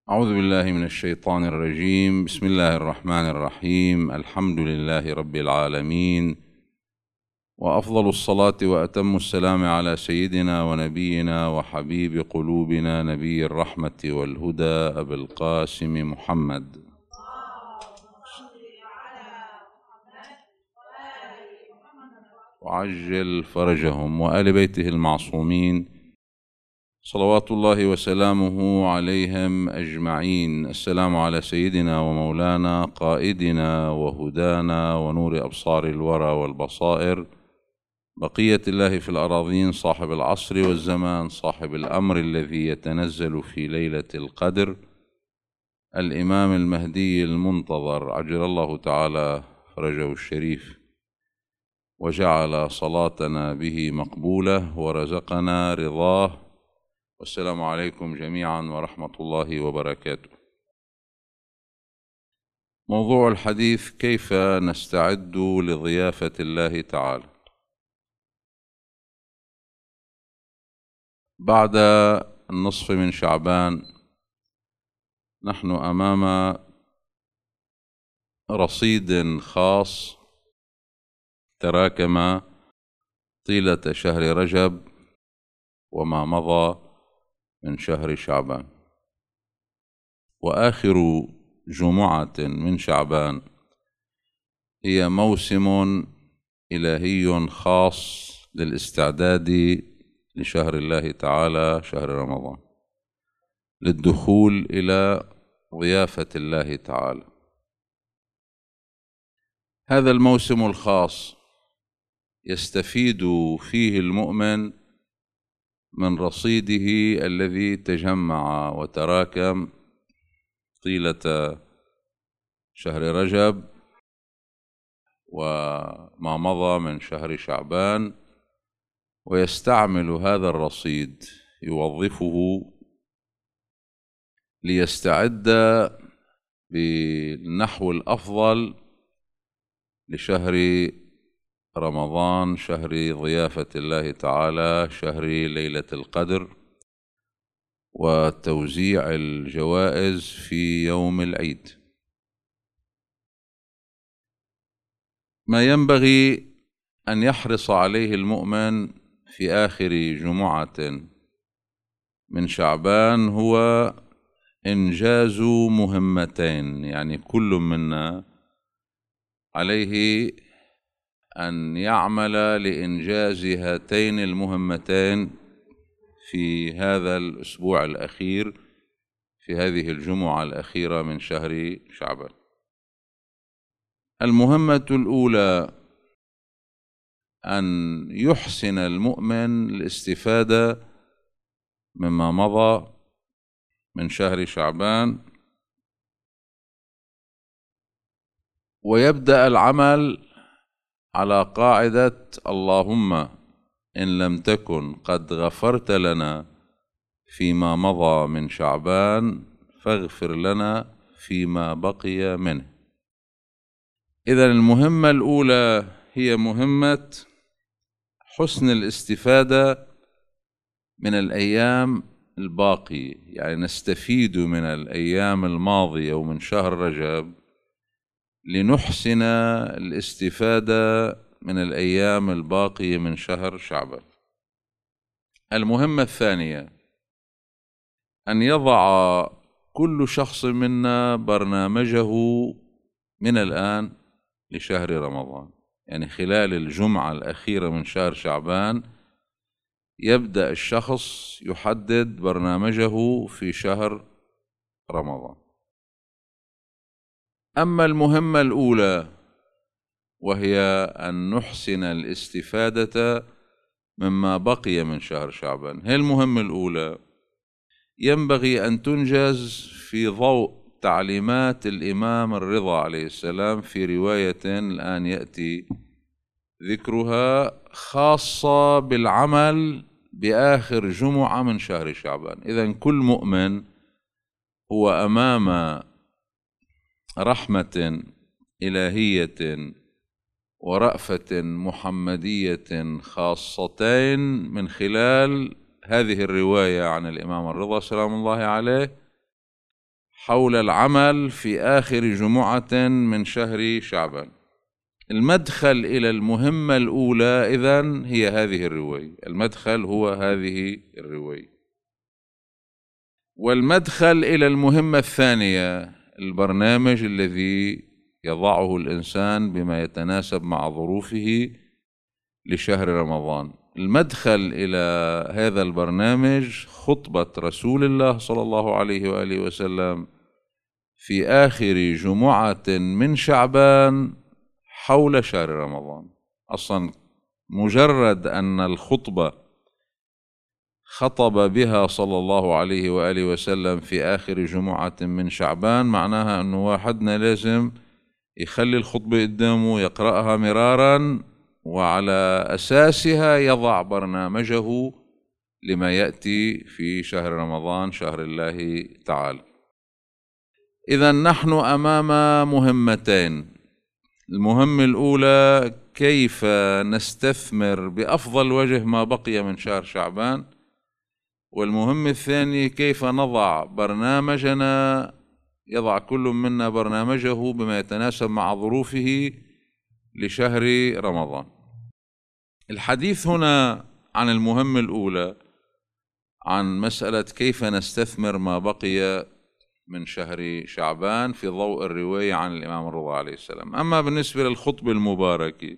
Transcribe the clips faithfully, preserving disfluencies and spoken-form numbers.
أعوذ بالله من الشيطان الرجيم. بسم الله الرحمن الرحيم. الحمد لله رب العالمين، وأفضل الصلاة وأتم السلام على سيدنا ونبينا وحبيب قلوبنا نبي الرحمة والهدى أبي القاسم محمد. وعجل فرجهم وآل بيته المعصومين صلوات الله وسلامه عليهم أجمعين. السلام على سيدنا ومولانا قائدنا وهدانا ونور أبصار الورى والبصائر، بقية الله في الأراضين، صاحب العصر والزمان، صاحب الأمر الذي يتنزل في ليلة القدر، الإمام المهدي المنتظر عجل الله تعالى فرجه الشريف، وجعل صلاتنا به مقبولة ورزقنا رضاه. والسلام عليكم جميعا ورحمة الله وبركاته. موضوع الحديث: كيف نستعد لضيافة الله تعالى. بعد النصف من شعبان نحن أمام رصيد خاص تراكم طيلة شهر رجب وما مضى من شهر شعبان، وآخر جمعة من شعبان هي موسم إلهي خاص للاستعداد لشهر الله تعالى، شهر رمضان، للدخول إلى ضيافة الله تعالى. هذا الموسم الخاص يستفيد فيه المؤمن من رصيده الذي تجمع وتراكم طيلة شهر رجب وما مضى من شهر شعبان، ويستعمل هذا الرصيد، يوظفه ليستعد بالنحو الأفضل لشهر رمضان، شهر ضيافة الله تعالى، شهر ليلة القدر وتوزيع الجوائز في يوم العيد. ما ينبغي أن يحرص عليه المؤمن في آخر جمعة من شعبان هو إنجاز مهمتين، يعني كل منا عليه أن يعمل لإنجاز هاتين المهمتين في هذا الأسبوع الأخير، في هذه الجمعة الأخيرة من شهر شعبان. المهمة الأولى أن يحسن المؤمن الاستفادة مما مضى من شهر شعبان، ويبدأ العمل على قاعدة: اللهم إن لم تكن قد غفرت لنا فيما مضى من شعبان فاغفر لنا فيما بقي منه. إذن المهمة الأولى هي مهمة حسن الاستفادة من الأيام الباقية، يعني نستفيد من الأيام الماضية ومن شهر رجب لنحسن الاستفادة من الأيام الباقية من شهر شعبان. المهمة الثانية أن يضع كل شخص منا برنامجه من الآن لشهر رمضان، يعني خلال الجمعة الأخيرة من شهر شعبان يبدأ الشخص يحدد برنامجه في شهر رمضان. أما المهمة الأولى وهي أن نحسن الاستفادة مما بقي من شهر شعبان، هي المهمة الأولى، ينبغي أن تنجز في ضوء تعليمات الإمام الرضا عليه السلام في رواية الآن يأتي ذكرها، خاصة بالعمل بآخر جمعة من شهر شعبان. إذن كل مؤمن هو أمام رحمة إلهية ورأفة محمدية خاصتين من خلال هذه الرواية عن الإمام الرضا سلام الله عليه، حول العمل في آخر جمعة من شهر شعبان. المدخل إلى المهمة الأولى إذن هي هذه الرواية، المدخل هو هذه الرواية. والمدخل إلى المهمة الثانية البرنامج الذي يضعه الإنسان بما يتناسب مع ظروفه لشهر رمضان. المدخل إلى هذا البرنامج خطبة رسول الله صلى الله عليه وآله وسلم في آخر جمعة من شعبان حول شهر رمضان. أصلا مجرد أن الخطبة خطب بها صلى الله عليه وآله وسلم في آخر جمعة من شعبان معناها أنه واحدنا لازم يخلي الخطبة قدامه يقرأها مرارا، وعلى أساسها يضع برنامجه لما يأتي في شهر رمضان شهر الله تعالى. إذن نحن أمام مهمتين. المهمة الأولى كيف نستثمر بأفضل وجه ما بقي من شهر شعبان، والمهمة الثانية كيف نضع برنامجنا، يضع كل منا برنامجه بما يتناسب مع ظروفه لشهر رمضان. الحديث هنا عن المهمة الأولى، عن مسألة كيف نستثمر ما بقي من شهر شعبان في ضوء الرواية عن الإمام الرضا عليه السلام. أما بالنسبة للخطبة المباركة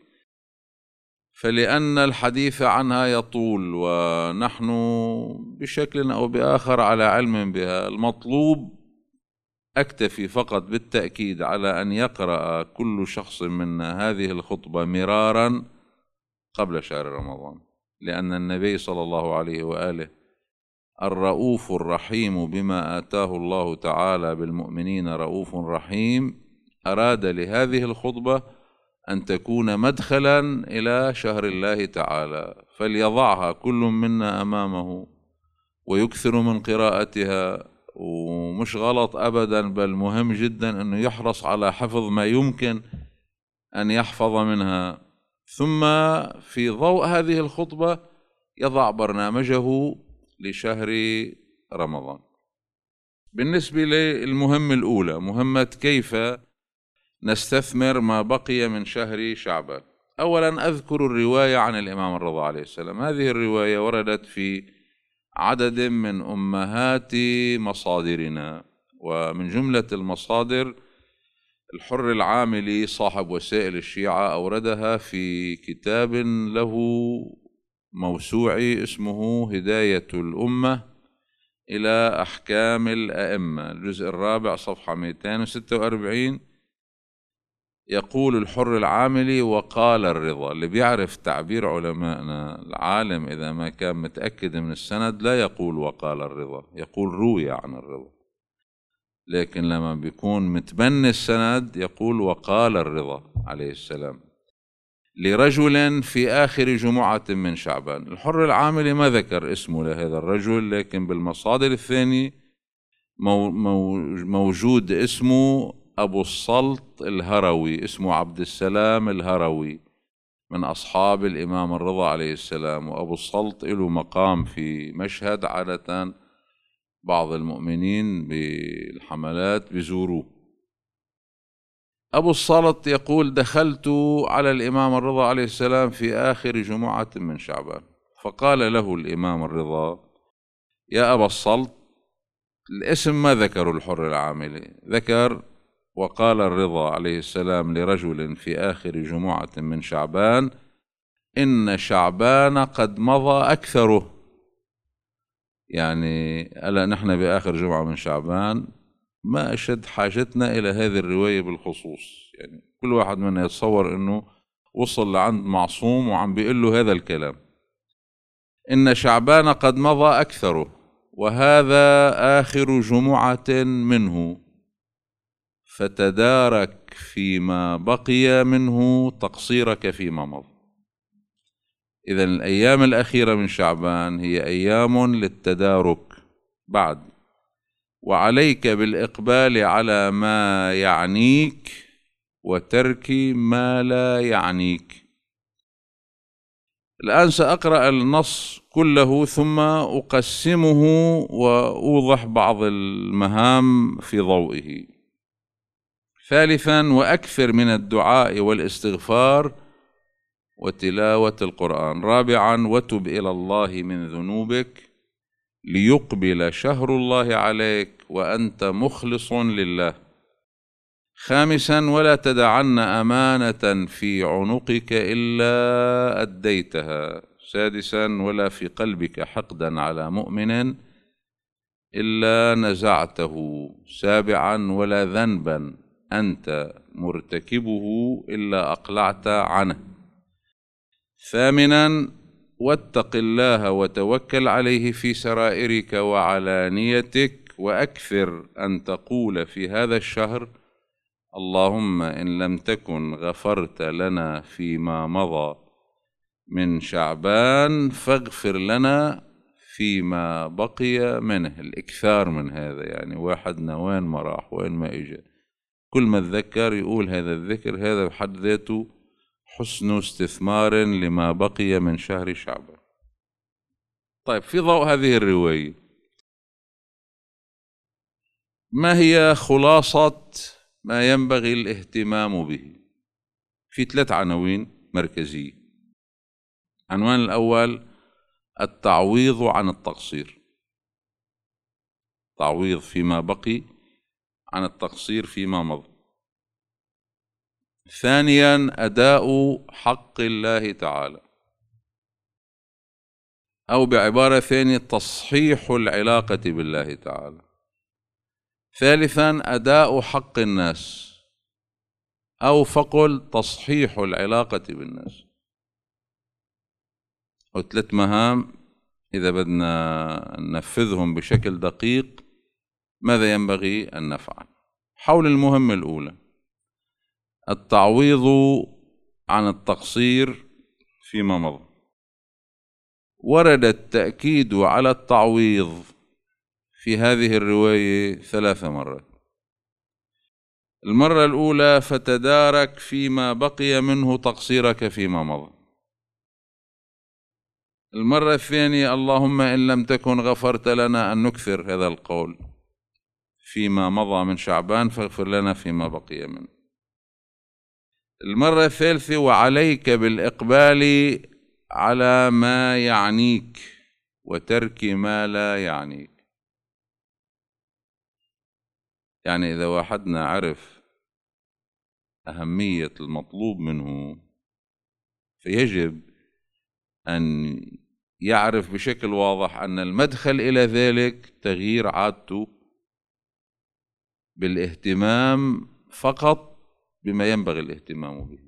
فلأن الحديث عنها يطول ونحن بشكل أو بآخر على علم بها، المطلوب أكتفي فقط بالتأكيد على أن يقرأ كل شخص منا هذه الخطبة مرارا قبل شهر رمضان، لأن النبي صلى الله عليه وآله الرؤوف الرحيم بما آتاه الله تعالى بالمؤمنين رؤوف رحيم أراد لهذه الخطبة أن تكون مدخلا إلى شهر الله تعالى، فليضعها كل منا أمامه ويكثر من قراءتها. ومش غلط أبدا، بل مهم جدا أنه يحرص على حفظ ما يمكن أن يحفظ منها، ثم في ضوء هذه الخطبة يضع برنامجه لشهر رمضان. بالنسبة للمهمة الأولى، مهمة كيف نستثمر ما بقي من شهر شعبان، أولا أذكر الرواية عن الإمام الرضا عليه السلام. هذه الرواية وردت في عدد من أمهات مصادرنا، ومن جملة المصادر الحر العاملي صاحب وسائل الشيعة أوردها في كتاب له موسوعي اسمه هداية الأمة إلى أحكام الأئمة، الجزء الرابع صفحة مئتين وستة وأربعين. يقول الحر العاملي: وقال الرضا. اللي بيعرف تعبير علمائنا، العالم إذا ما كان متأكد من السند لا يقول وقال الرضا، يقول روي عن الرضا، لكن لما بيكون متبني السند يقول وقال الرضا عليه السلام لرجل في آخر جمعة من شعبان. الحر العاملي ما ذكر اسمه لهذا الرجل، لكن بالمصادر الثانية موجود اسمه أبو السلط الهروي، اسمه عبد السلام الهروي، من أصحاب الإمام الرضا عليه السلام. وأبو السلط له مقام في مشهد، عادة بعض المؤمنين بالحملات بزوروه. أبو السلط يقول: دخلت على الإمام الرضا عليه السلام في آخر جمعة من شعبان، فقال له الإمام الرضا: يا أبا السلط. الاسم ما ذكر الحر العاملي، ذكر وقال الرضا عليه السلام لرجل في آخر جمعة من شعبان: إن شعبان قد مضى أكثره. يعني ألا نحن بآخر جمعة من شعبان، ما أشد حاجتنا إلى هذه الرواية بالخصوص. يعني كل واحد منا يتصور أنه وصل لعند معصوم وعم بيقول له هذا الكلام: إن شعبان قد مضى أكثره وهذا آخر جمعة منه، فتدارك فيما بقي منه تقصيرك فيما مضى. إذن الأيام الأخيرة من شعبان هي أيام للتدارك بعد، وعليك بالإقبال على ما يعنيك وترك ما لا يعنيك. الآن سأقرأ النص كله ثم أقسمه وأوضح بعض المهام في ضوئه. ثالثا، وأكثر من الدعاء والاستغفار وتلاوة القرآن. رابعا، وتب إلى الله من ذنوبك ليقبل شهر الله عليك وأنت مخلص لله. خامسا، ولا تدعن أمانة في عنقك إلا أديتها. سادسا، ولا في قلبك حقدا على مؤمن إلا نزعته. سابعا، ولا ذنبا أنت مرتكبه إلا أقلعت عنه. ثامنا، واتق الله وتوكل عليه في سرائرك وعلانيتك، وأكثر أن تقول في هذا الشهر: اللهم إن لم تكن غفرت لنا فيما مضى من شعبان فاغفر لنا فيما بقي منه. الإكثار من هذا، يعني واحدنا وين ما راح وين ما إجا كل ما تذكر يقول هذا الذكر، هذا بحد ذاته حسن استثمار لما بقي من شهر شعبان. طيب، في ضوء هذه الرواية، ما هي خلاصة ما ينبغي الاهتمام به؟ في ثلاث عناوين مركزية. عنوان الأول: التعويض عن التقصير، تعويض فيما بقي عن التقصير فيما مضى. ثانيا، أداء حق الله تعالى، أو بعبارة ثانية تصحيح العلاقة بالله تعالى. ثالثا، أداء حق الناس، أو فقل تصحيح العلاقة بالناس. وثلاث مهام إذا بدنا ننفذهم بشكل دقيق ماذا ينبغي أن نفعل؟ حول المهمة الأولى، التعويض عن التقصير فيما مضى. ورد التأكيد على التعويض في هذه الرواية ثلاث مرات. المرة الأولى: فتدارك فيما بقي منه تقصيرك فيما مضى. المرة الثانية: اللهم إن لم تكن غفرت لنا، أن نكثر هذا القول فيما مضى من شعبان فاغفر لنا فيما بقي منه. المرة الثالثة: وعليك بالإقبال على ما يعنيك وترك ما لا يعنيك. يعني إذا واحدنا عرف أهمية المطلوب منه فيجب أن يعرف بشكل واضح أن المدخل إلى ذلك تغيير عادته بالاهتمام فقط بما ينبغي الاهتمام به.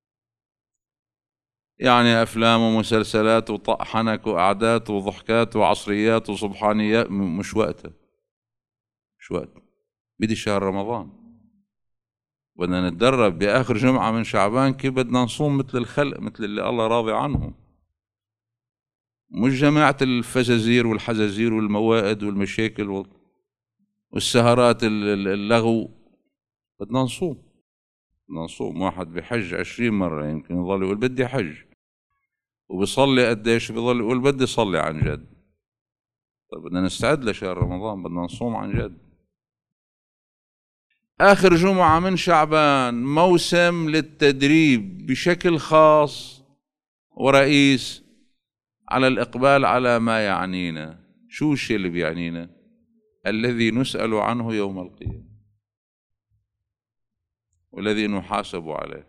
يعني أفلام ومسلسلات وطحنك وأعداد وضحكات وعصريات وصبحانيات مش وقتها، مش وقتها. بدي شهر رمضان، بدنا نتدرب بآخر جمعة من شعبان كيف بدنا نصوم مثل الخلق، مثل اللي الله راضي عنهم، مش جماعة الفزازير والحزازير والموائد والمشاكل والسهرات اللغو. بدنا نصوم، بدنا نصوم. واحد بحج عشرين مرة يمكن يظل يقول بدي حج، وبيصلي قديش بيظل يقول بدي صلي عن جد. طيب بدنا نستعد لشهر رمضان، بدنا نصوم عن جد. آخر جمعة من شعبان موسم للتدريب بشكل خاص ورئيس على الإقبال على ما يعنينا. شو الشيء اللي بيعنينا؟ الذي نسأل عنه يوم القيامة والذي نحاسب عليه.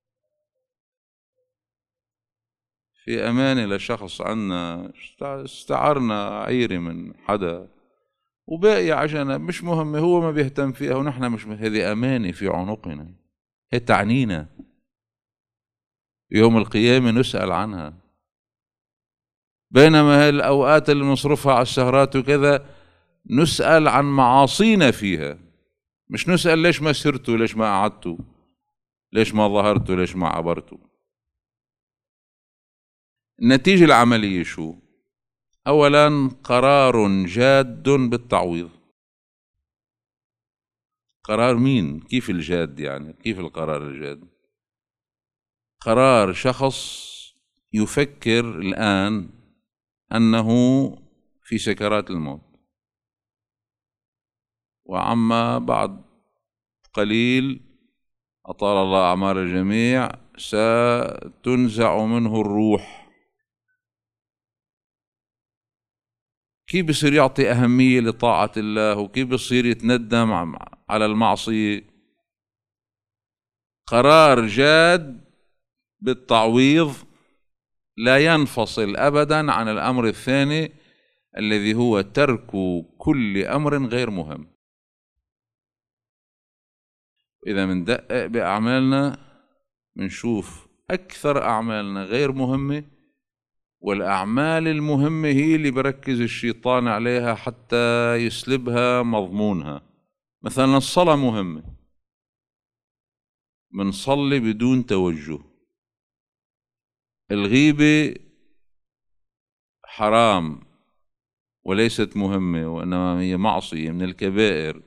في أمانة لشخص عنا استعرنا عيرة من حدا وباقي عجنة مش مهم، هو ما بيهتم فيها ونحن مش، هذه أمانة في عنقنا، هي تعنينا يوم القيامة نسأل عنها. بينما هي الأوقات اللي نصرفها على السهرات وكذا نسأل عن معاصينا فيها، مش نسأل ليش ما سرتوا، ليش ما قعدتوا، ليش ما ظهرتوا، ليش ما عبرتوا. النتيجة العملية شو؟ أولا قرار جاد بالتعويض. قرار مين؟ كيف الجاد يعني؟ كيف القرار الجاد؟ قرار شخص يفكر الآن أنه في سكرات الموت، وعما بعد قليل أطال الله أعمار الجميع ستنزع منه الروح. كيف بصير يعطي أهمية لطاعة الله، وكيف بصير يتندم على المعصية؟ قرار جاد بالتعويض لا ينفصل أبدا عن الأمر الثاني الذي هو ترك كل أمر غير مهم. إذا مندقق بأعمالنا منشوف أكثر أعمالنا غير مهمة، والأعمال المهمة هي اللي بركز الشيطان عليها حتى يسلبها مضمونها. مثلا الصلاة مهمة، منصلي بدون توجه. الغيبة حرام وليست مهمة، وإنما هي معصية من الكبائر.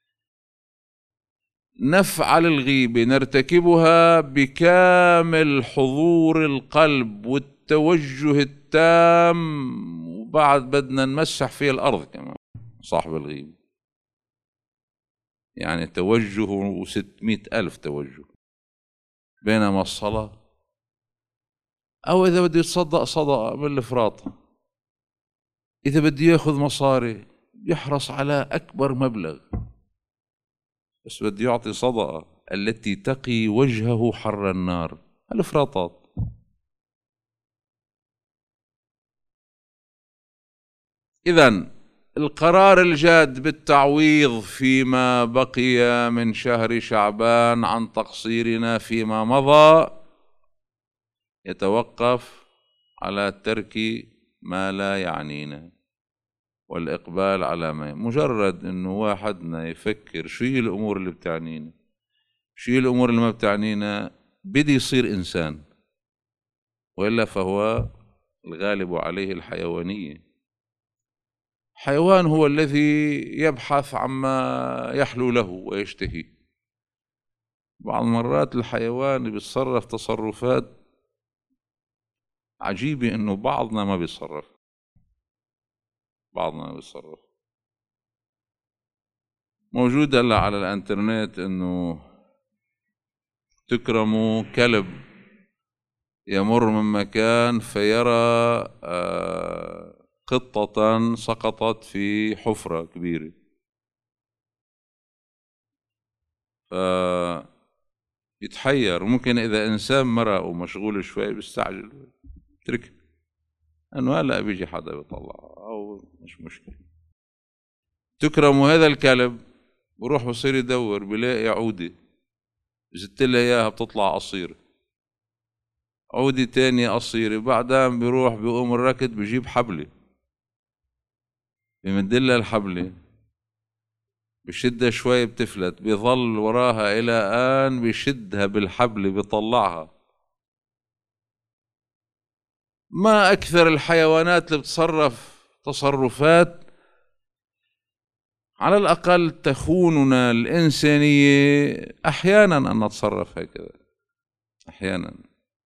نفعل الغيبة نرتكبها بكامل حضور القلب والتوجه التام، وبعد بدنا نمسح فيه الأرض كمان صاحب الغيبة، يعني توجه وستمائة ألف توجه. بينما الصلاة، أو إذا بده يتصدق صدقة من الفراطة، إذا بده ياخذ مصاري يحرص على أكبر مبلغ، بس بده يعطي صدقة التي تقي وجهه حر النار، الافراطات. إذن القرار الجاد بالتعويض فيما بقي من شهر شعبان عن تقصيرنا فيما مضى يتوقف على ترك ما لا يعنينا والإقبال على ما. مجرد إنه واحدنا يفكر شو هي الأمور اللي بتعنينا، شو هي الأمور اللي ما بتعنينا، بدي يصير إنسان، وإلا فهو الغالب عليه الحيوانية. حيوان هو الذي يبحث عما يحلو له ويشتهي. بعض المرات الحيوان بيتصرف تصرفات عجيبة، إنه بعضنا ما بيتصرف، بعضنا ما بيتصرف. موجود هلا على الانترنت إنه تكرموا كلب يمر من مكان فيرى قطة سقطت في حفرة كبيرة، فيتحير. ممكن إذا إنسان مرق ومشغول شوي بيستعجل ترك، أنه هلأ بيجي حدا بيطلع أو مش مشكلة. تكرموا هذا الكلب، بروح بصير يدور بلاقي عودة زدت لها إياها بتطلع قصيرة، عودة تانية قصيرة، بعدين بيروح بيقوم الركض بيجيب حبلة بمدلها الحبلة، بشدها شوي بتفلت، بيظل وراها إلى آن بيشدها بالحبلة بيطلعها. ما أكثر الحيوانات اللي بتصرف تصرفات على الأقل تخوننا الإنسانية أحيانا أن نتصرف هكذا أحيانا.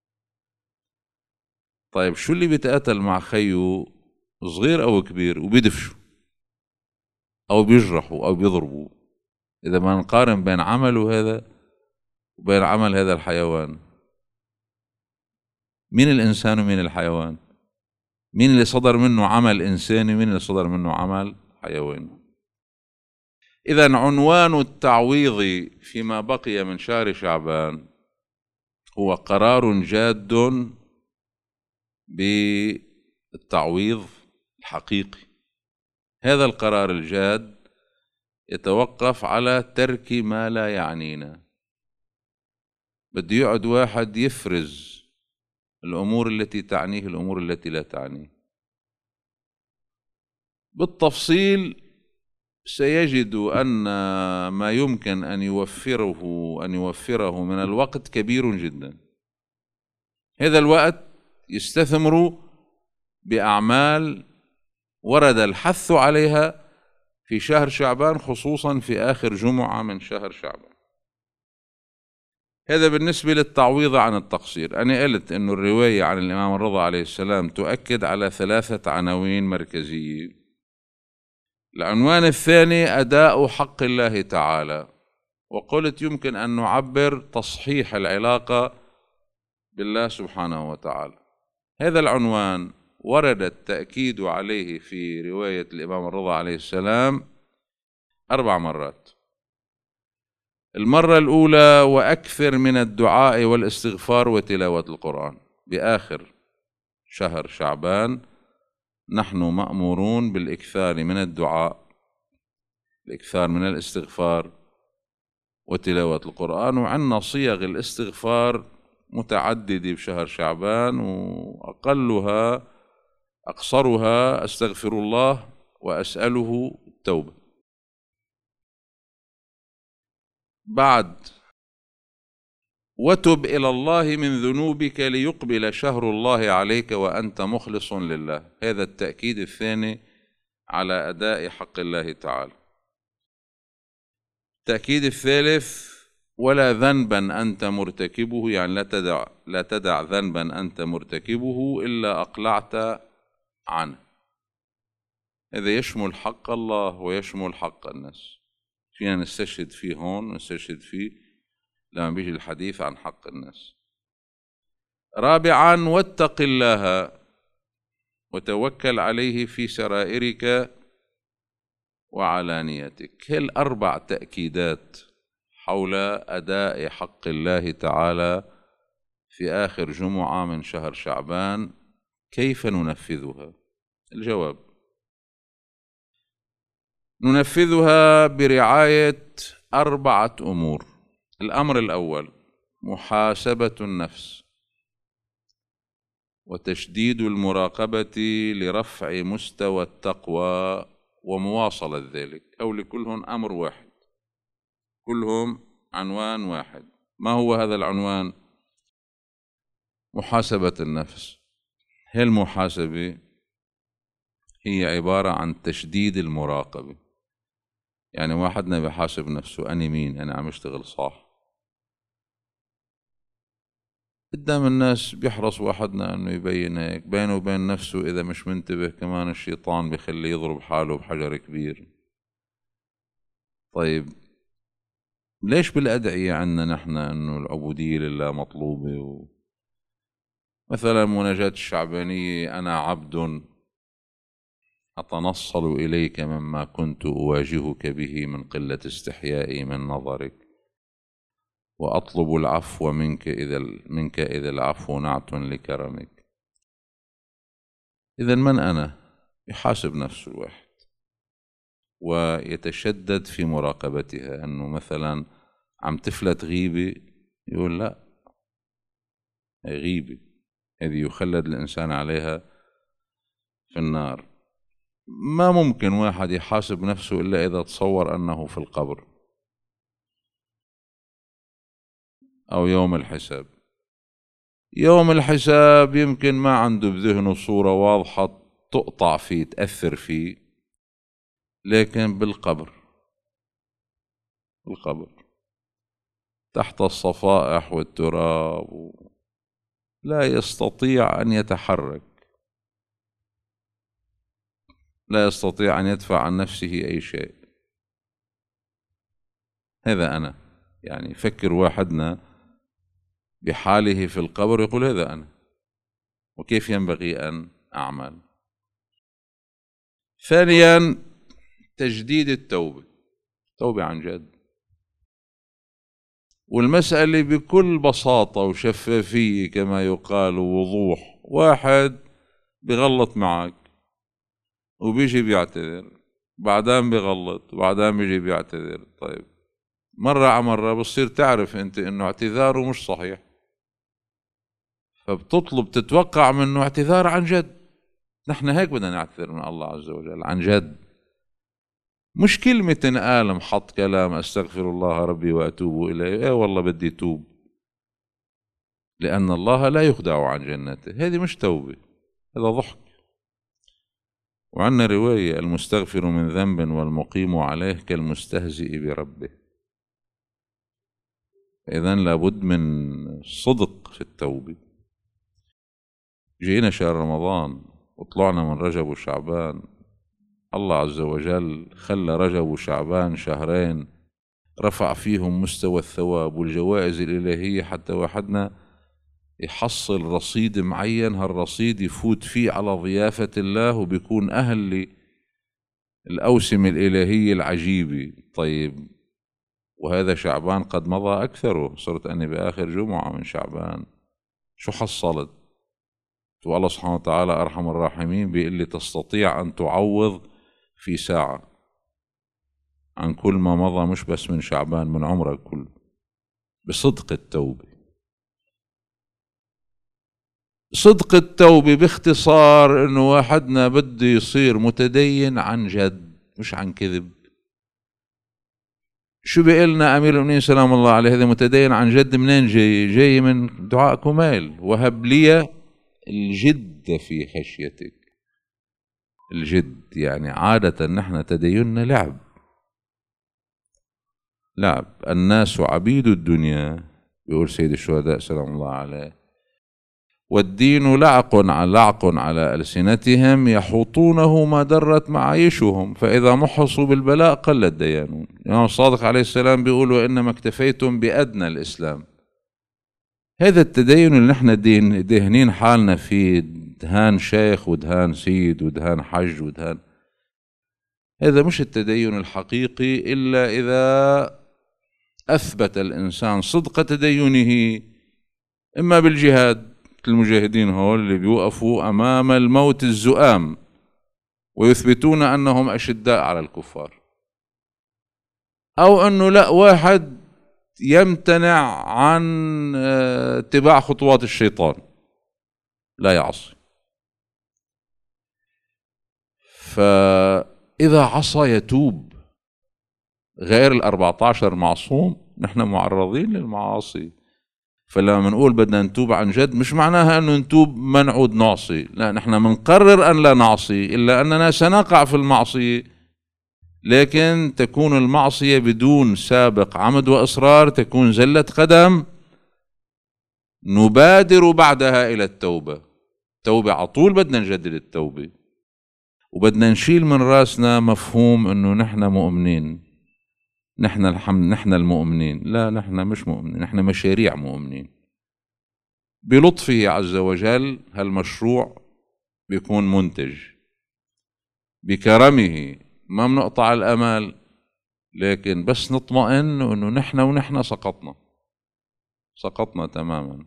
طيب شو اللي بيتقاتل مع خيه صغير أو كبير وبيدفشوا أو بيجرحوا أو بيضربوا؟ إذا ما نقارن بين عمله هذا وبين عمل هذا الحيوان، مين الإنسان ومين الحيوان؟ مين اللي صدر منه عمل إنساني ومين اللي صدر منه عمل حيواني؟ إذن عنوان التعويض فيما بقي من شهر شعبان هو قرار جاد بالتعويض الحقيقي. هذا القرار الجاد يتوقف على ترك ما لا يعنينا. بده يقعد واحد يفرز الأمور التي تعنيه الأمور التي لا تعنيه بالتفصيل. سيجد أن ما يمكن أن يوفره أن يوفره من الوقت كبير جدا. هذا الوقت يستثمر بأعمال ورد الحث عليها في شهر شعبان، خصوصا في آخر جمعة من شهر شعبان. هذا بالنسبة للتعويض عن التقصير. أنا قلت إنه الرواية عن الإمام الرضا عليه السلام تؤكد على ثلاثة عناوين مركزية. العنوان الثاني أداء حق الله تعالى، وقلت يمكن أن نعبر تصحيح العلاقة بالله سبحانه وتعالى. هذا العنوان ورد التأكيد عليه في رواية الإمام الرضا عليه السلام أربع مرات. المرة الأولى: وأكثر من الدعاء والاستغفار وتلاوة القرآن. بآخر شهر شعبان نحن مأمورون بالإكثار من الدعاء، الإكثار من الاستغفار وتلاوة القرآن، وعندنا صيغ الاستغفار متعددة بشهر شعبان، وأقلها أقصرها أستغفر الله وأسأله التوبة. بعد: وتب إلى الله من ذنوبك ليقبل شهر الله عليك وأنت مخلص لله. هذا التأكيد الثاني على أداء حق الله تعالى. التأكيد الثالث: ولا ذنبا أنت مرتكبه، يعني لا تدع لا تدع ذنبا أنت مرتكبه إلا أقلعت عنه. هذا يشمل حق الله ويشمل حق الناس. فينا نستشهد فيه هون، نستشهد فيه لما بيجي الحديث عن حق الناس. رابعا: واتق الله وتوكل عليه في سرائرك وعلانيتك. هي الأربع تأكيدات حول أداء حق الله تعالى في آخر جمعة من شهر شعبان. كيف ننفذها؟ الجواب: ننفذها برعاية أربعة أمور. الأمر الأول: محاسبة النفس وتشديد المراقبة لرفع مستوى التقوى ومواصلة ذلك. أو لكلهم أمر واحد، كلهم عنوان واحد. ما هو هذا العنوان؟ محاسبة النفس. هي المحاسبة هي عبارة عن تشديد المراقبة. يعني واحدنا بحاسب نفسه، أنا مين؟ أنا عم اشتغل صح؟ قدام الناس بيحرص واحدنا أنه يبين هيك، بينه وبين نفسه إذا مش منتبه كمان الشيطان بيخليه يضرب حاله بحجر كبير. طيب ليش بالأدعية عنا نحن أنه العبودية لله مطلوبة؟ و... مثلا مناجاة الشعبانية: أنا عبد أتنصل إليك مما كنت أواجهك به من قلة استحيائي من نظرك، وأطلب العفو منك إذا منك إذا العفو نعت لكرمك. إذا من أنا؟ يحاسب نفسه الواحد ويتشدد في مراقبتها. أنه مثلا عم تفلت غيبة، يقول لا، غيبة هذه يخلد الإنسان عليها في النار. ما ممكن واحد يحاسب نفسه إلا إذا تصور أنه في القبر أو يوم الحساب. يوم الحساب يمكن ما عنده بذهنه صورة واضحة تقطع فيه تأثر فيه، لكن بالقبر بالقبر تحت الصفائح والتراب لا يستطيع أن يتحرك، لا يستطيع أن يدفع عن نفسه أي شيء. هذا أنا. يعني فكر واحدنا بحاله في القبر يقول هذا أنا، وكيف ينبغي أن أعمل. ثانيا: تجديد التوبة، توبة عن جد. والمسألة بكل بساطة وشفافية كما يقال ووضوح. واحد بغلط معك وبيجي بيعتذر، بعدين بغلط وبعدين بيجي بيعتذر. طيب مرة على مرة بتصير تعرف أنت إنه اعتذاره مش صحيح، فبتطلب تتوقع منه اعتذار عن جد. نحن هيك بدنا نعتذر من الله عز وجل عن جد، مش كلمة تنقال محط كلام أستغفر الله ربي وأتوب إليه، إيه والله بدي توب، لأن الله لا يخدع عن جنته. هذه مش توبة، هذا ضحك. وعندنا رواية: المستغفر من ذنب والمقيم عليه كالمستهزئ بربه. إذن لابد من صدق في التوبة. جينا شهر رمضان وطلعنا من رجب وشعبان، الله عز وجل خلى رجب وشعبان شهرين رفع فيهم مستوى الثواب والجوائز الإلهية، حتى واحدنا يحصل رصيد معين، هالرصيد يفوت فيه على ضيافة الله وبيكون أهل للأوسمة الإلهية العجيبة. طيب، وهذا شعبان قد مضى أكثره، صرت أنا بآخر جمعة من شعبان، شو حصلت؟ والله سبحانه وتعالى أرحم الراحمين بيقول لي تستطيع أن تعوض في ساعة عن كل ما مضى، مش بس من شعبان، من عمرك كله، بصدق التوبة. صدق التوبة باختصار إنه واحدنا بده يصير متدين عن جد، مش عن كذب. شو بيقلنا أمير المؤمنين سلام الله عليه هذا متدين عن جد؟ منين جاي؟ جاي من دعاء كميل، وهب لي الجد في خشيتك. الجد يعني عادة نحن تديننا لعب لعب. الناس عبيد الدنيا، بيقول سيد الشهداء سلام الله عليه، والدين لعق لعق على ألسنتهم يحوطونه ما درت معايشهم، فإذا محصوا بالبلاء قل الديانون. الإمام الصادق عليه السلام بيقول وإنما اكتفيتم بأدنى الإسلام. هذا التدين اللي نحن دهنين حالنا فيه، دهان شيخ ودهان سيد ودهان حج ودهان، هذا مش التدين الحقيقي إلا إذا أثبت الإنسان صدق تدينه، إما بالجهاد، المجاهدين هول اللي بيوقفوا أمام الموت الزؤام ويثبتون أنهم أشداء على الكفار، أو أنه لا، واحد يمتنع عن اتباع خطوات الشيطان، لا يعصي. فإذا عصى يتوب، غير الأربعة عشر معصوم نحن معرضين للمعاصي. فلما نقول بدنا نتوب عن جد، مش معناها أنه نتوب ما نعود نعصي، لا، نحن منقرر أن لا نعصي، إلا أننا سنقع في المعصية، لكن تكون المعصية بدون سابق عمد وإصرار، تكون زلة قدم، نبادر بعدها إلى التوبة. التوبة على طول بدنا نجدد التوبة، وبدنا نشيل من راسنا مفهوم أنه نحن مؤمنين، نحن الحمد نحن المؤمنين. لا، نحن مش مؤمنين، نحن مشاريع مؤمنين. بلطفه عز وجل هالمشروع بيكون منتج، بكرمه ما بنقطع الأمل، لكن بس نطمئن أنه نحن ونحن سقطنا سقطنا تماما.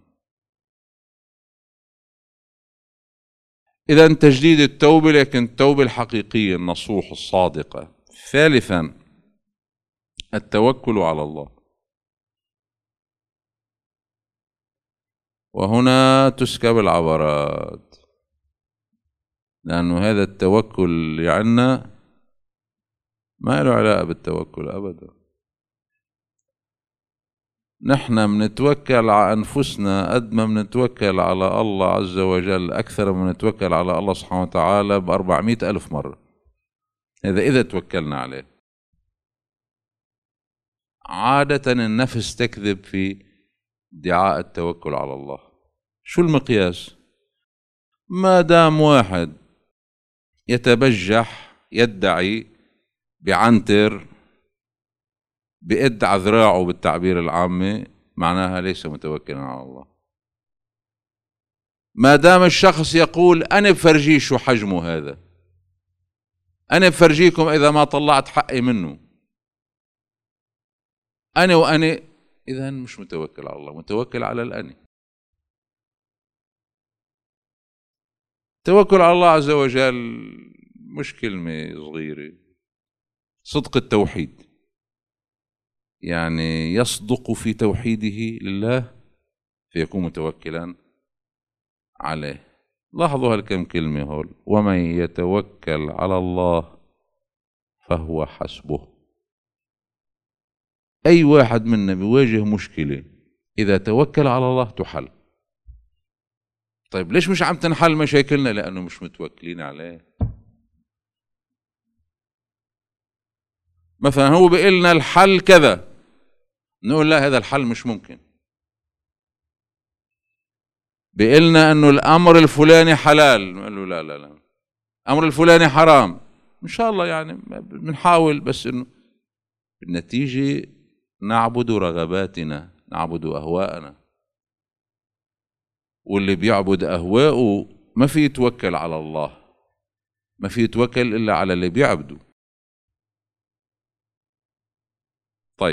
إذا تجديد التوبة، لكن التوبة الحقيقية النصوح الصادقة. ثالثا، التوكل على الله. وهنا تسكب العبرات، لأنه هذا التوكل يعنا ما له علاقة بالتوكل أبدا. نحن منتوكل على أنفسنا قد ما منتوكل على الله عز وجل، أكثر من نتوكل على الله سبحانه وتعالى بأربعمائة ألف مرة، هذا إذا توكلنا عليه. عادة النفس تكذب في ادعاء التوكل على الله. شو المقياس؟ ما دام واحد يتبجح، يدعي، بعنتر، بقد على ذراعه بالتعبير العامي، معناها ليس متوكلا على الله. ما دام الشخص يقول أنا بفرجيه شو حجمه هذا، أنا بفرجيكم إذا ما طلعت حقي منه، أنا وأنا، إذا مش متوكل على الله، متوكل على الأنا. توكل على الله عز وجل مش كلمة صغيرة، صدق التوحيد، يعني يصدق في توحيده لله فيكون متوكلا عليه. لاحظوا هالكم كلمة هول: ومن يتوكل على الله فهو حسبه. أي واحد منا بيواجه مشكلة إذا توكل على الله تحل. طيب ليش مش عم تنحل مشاكلنا؟ لأنه مش متوكلين عليه. مثلا هو بيقول لنا الحل كذا، نقول لا، هذا الحل مش ممكن. بيقلنا انه الامر الفلاني حلال، نقول له لا لا لا، الامر الفلاني حرام. ان شاء الله يعني بنحاول، بس انه بالنتيجة نعبد رغباتنا، نعبد اهواءنا. واللي بيعبد اهواءه ما في يتوكل على الله، ما في يتوكل الا على اللي بيعبده. طيب،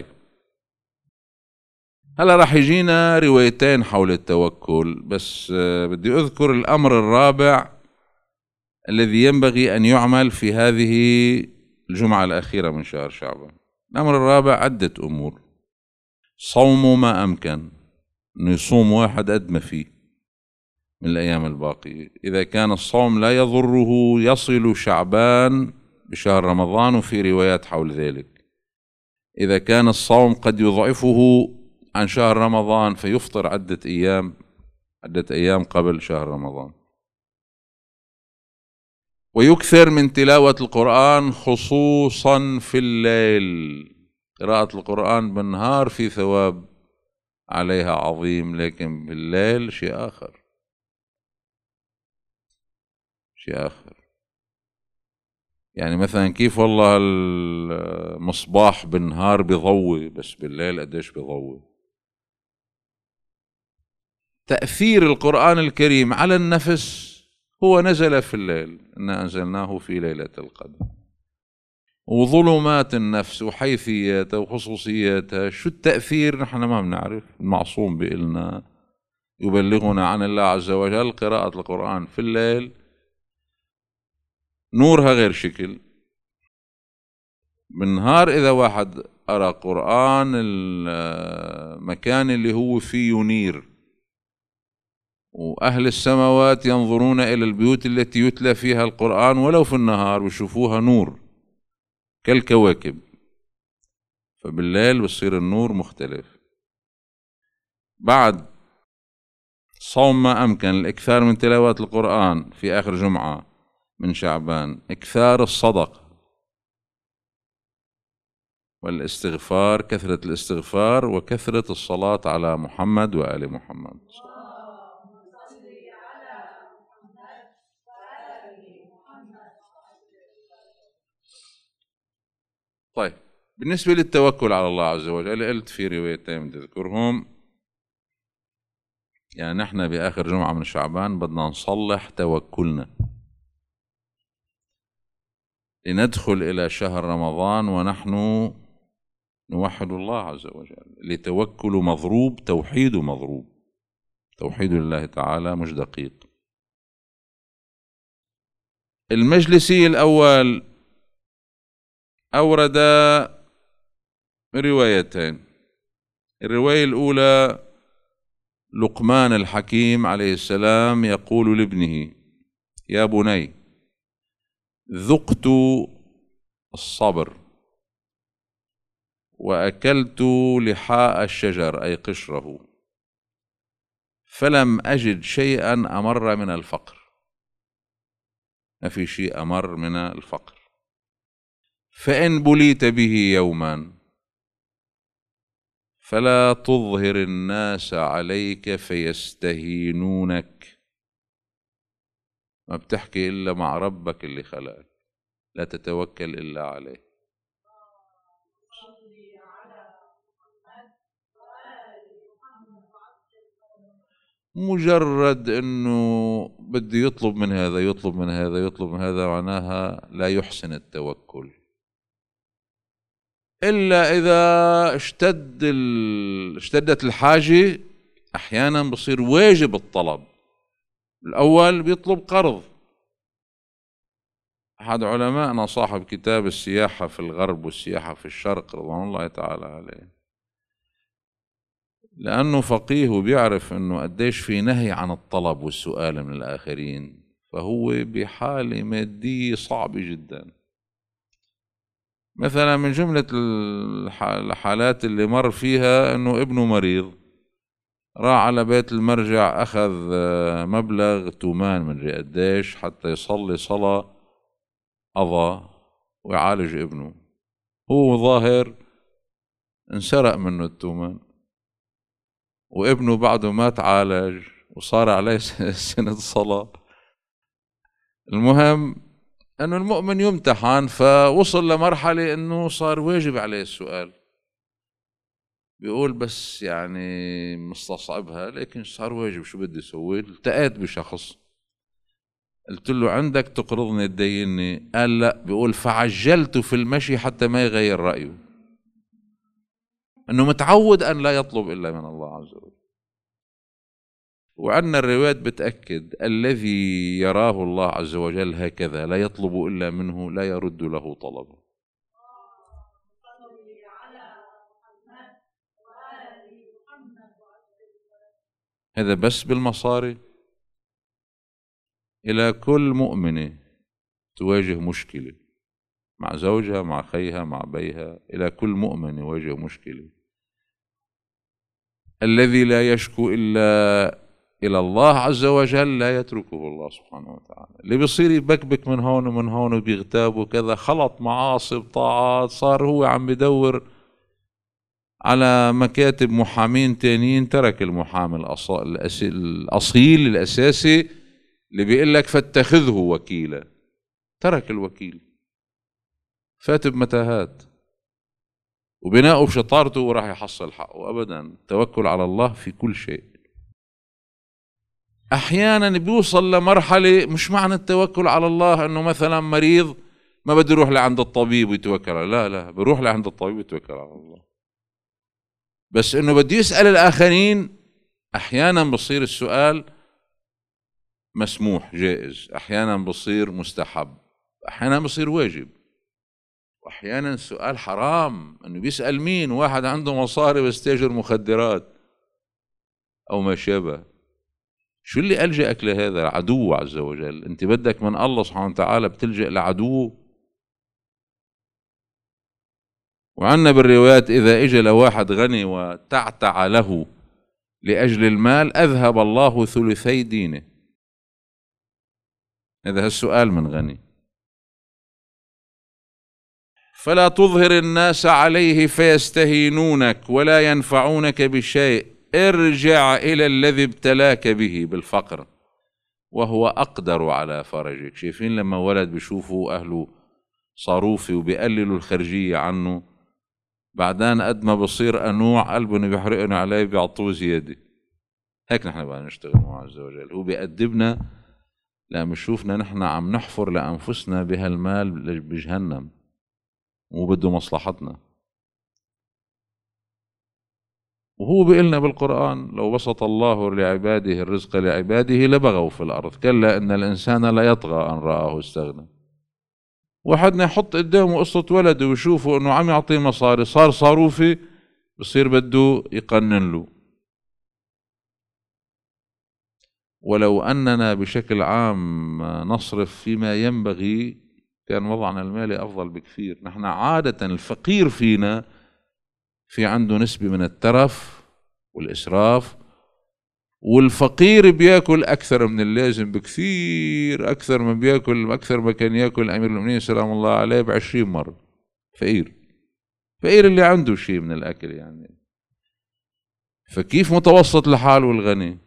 هلا راح يجينا روايتين حول التوكل، بس بدي اذكر الامر الرابع الذي ينبغي ان يعمل في هذه الجمعة الاخيرة من شهر شعبان. الامر الرابع عدة امور. صوم ما امكن، انه يصوم واحد قد ما فيه من الايام الباقية. اذا كان الصوم لا يضره يصل شعبان بشهر رمضان، وفي روايات حول ذلك. اذا كان الصوم قد يضعفه عن شهر رمضان فيفطر عدة أيام عدة أيام قبل شهر رمضان. ويكثر من تلاوة القرآن خصوصا في الليل. قراءة القرآن بالنهار في ثواب عليها عظيم، لكن بالليل شيء آخر، شيء آخر. يعني مثلا كيف والله المصباح بالنهار بيضوي، بس بالليل قديش بيضوي. تأثير القرآن الكريم على النفس هو نزل في الليل، إنا أنزلناه في ليلة القدر. وظلمات النفس وحيثياتها وخصوصياتها، شو التأثير نحن ما بنعرف. المعصوم بيقلنا يبلغنا عن الله عز وجل قراءة القرآن في الليل نورها غير شكل. بالنهار إذا واحد قرأ قرآن، المكان اللي هو فيه ينير، وأهل السماوات ينظرون إلى البيوت التي يتلى فيها القرآن ولو في النهار بيشوفوها نور كالكواكب. فبالليل بصير النور مختلف. بعد صوم ما أمكن، الإكثار من تلاوة القرآن في آخر جمعة من شعبان، إكثار الصدقة والاستغفار، كثرة الاستغفار وكثرة الصلاة على محمد وآل محمد. طيب، بالنسبة للتوكل على الله عز وجل قلت في روايتين بدي أذكرهم. يعني نحن بآخر جمعة من شعبان بدنا نصلح توكلنا لندخل إلى شهر رمضان ونحن نوحد الله عز وجل. لتوكل مضروب، توحيد مضروب، توحيد الله تعالى مش دقيق. المجلسي الأول أورد روايتين. الرواية الأولى لقمان الحكيم عليه السلام يقول لابنه: يا بني، ذقت الصبر وأكلت لحاء الشجر أي قشره، فلم أجد شيئا أمر من الفقر. ما في شيء أمر من الفقر. فإن بليت به يوما فلا تظهر الناس عليك فيستهينونك. ما بتحكي إلا مع ربك اللي خلقك، لا تتوكل إلا عليه. مجرد انه بده يطلب من هذا يطلب من هذا يطلب من هذا معناها لا يحسن التوكل. الا اذا اشتد ال... اشتدت الحاجة، احيانا بصير واجب الطلب. الاول بيطلب قرض. احد علمائنا صاحب كتاب السياحة في الغرب والسياحة في الشرق رضوان الله تعالى عليه، لأنه فقيه وبيعرف أنه قديش في نهي عن الطلب والسؤال من الآخرين، فهو بحالة مادية صعبة جدا. مثلا من جملة الحالات اللي مر فيها أنه ابنه مريض، راح على بيت المرجع أخذ مبلغ تومان من قديش حتى يصلي صلاة قضاء ويعالج ابنه. هو ظاهر انسرق منه التومان، وابنه بعده ما تعالج وصار عليه سنة صلاة. المهم أنه المؤمن يمتحن، فوصل لمرحلة أنه صار واجب عليه السؤال. بيقول بس يعني مستصعبها، لكن صار واجب، شو بدي أسوي؟ التقيت بشخص قلت له عندك تقرضني تديني؟ قال لا. بيقول فعجلت في المشي حتى ما يغير رأيه، أنه متعود أن لا يطلب إلا من الله عز وجل. وعندنا الروايات بتأكد الذي يراه الله عز وجل هكذا لا يطلب إلا منه لا يرد له طلبه. هذا بس بالمصاري. إلى كل مؤمنة تواجه مشكلة مع زوجها، مع خيها، مع بيها، إلى كل مؤمن يواجه مشكلة، الذي لا يشكو إلا إلى الله عز وجل لا يتركه الله سبحانه وتعالى. اللي بيصير يبكبك من هون ومن هون وبيغتاب وكذا، خلط معاصي بطاعات، صار هو عم بدور على مكاتب محامين تانيين، ترك المحامي الأصيل الأساسي اللي بيقول لك فاتخذه وكيلا، ترك الوكيل، فات بمتاهات وبناءه بشطارته وراح يحصل حقه. أبدا، التوكل على الله في كل شيء. أحيانا بيوصل لمرحلة مش معنى التوكل على الله أنه مثلا مريض ما بده يروح لعند الطبيب ويتوكل على، لا لا، بروح لعند الطبيب ويتوكل على الله، بس أنه بده يسأل الآخرين. أحيانا بصير السؤال مسموح جائز، أحيانا بصير مستحب، أحيانا بصير واجب، وأحيانا السؤال حرام. أنه بيسأل مين؟ واحد عنده مصاري بس تاجر مخدرات أو ما شابه. شو اللي ألجأك لهذا؟ العدو عز وجل. أنت بدك من الله سبحانه وتعالى بتلجأ لعدو. وعنا بالروايات إذا إجى لواحد غني وتعتع له لأجل المال أذهب الله ثلثي دينه. هذا السؤال من غني. فلا تظهر الناس عليه فيستهينونك ولا ينفعونك بشيء، ارجع إلى الذي ابتلاك به بالفقر وهو أقدر على فرجك. شايفين لما ولد بيشوفوا أهله صاروفي وبيقللوا الخرجية عنه، بعدين قد ما بصير أنوع قلبهم بيحرقن عليه بيعطوه زيادة. هيك نحن بقى نشتغل معه عز وجل. هو بيأدبنا لما يشوفنا نحن عم نحفر لأنفسنا بهالمال بجهنم وبده مصلحتنا. وهو بيقلنا بالقرآن لو بسط الله لعباده الرزق لعباده لبغوا في الأرض كلا إن الإنسان لا يطغى أن رآه استغنى. واحدنا يحط قدامه قصة ولده ويشوفه إنه عم يعطيه مصاري، صار صاروفي، بصير بده يقنن له. ولو أننا بشكل عام نصرف فيما ينبغي كان وضعنا المالي أفضل بكثير. نحن عادة الفقير فينا في عنده نسبة من الترف والإسراف، والفقير بياكل أكثر من اللازم بكثير، أكثر من بياكل، أكثر ما كان ياكل أمير المؤمنين سلام الله عليه بعشرين مرة. فقير فقير اللي عنده شيء من الأكل يعني. فكيف متوسط الحال والغني؟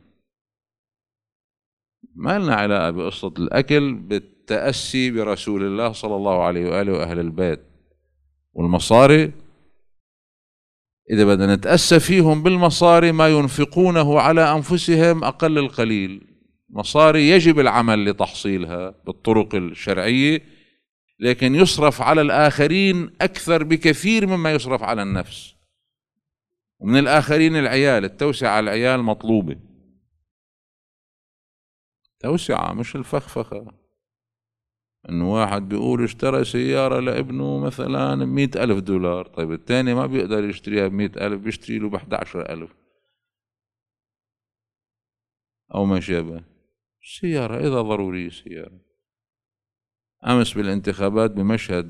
ما لنا علاقة بقصة الأكل، بالتأسي برسول الله صلى الله عليه وآله وأهل البيت. والمصاري إذا بدنا نتأسى فيهم بالمصاري ما ينفقونه على أنفسهم أقل القليل. مصاري يجب العمل لتحصيلها بالطرق الشرعية، لكن يصرف على الآخرين أكثر بكثير مما يصرف على النفس. ومن الآخرين العيال، التوسعة على العيال مطلوبة، توسعة مش الفخفخة. إنه واحد بيقول اشترى سيارة لابنه مثلا بمئة ألف دولار، طيب الثاني ما بيقدر يشتريها بمئة ألف، بيشتري له بأحد عشر ألف أو ما شابه. سيارة إذا ضروري سيارة. أمس بالانتخابات بمشهد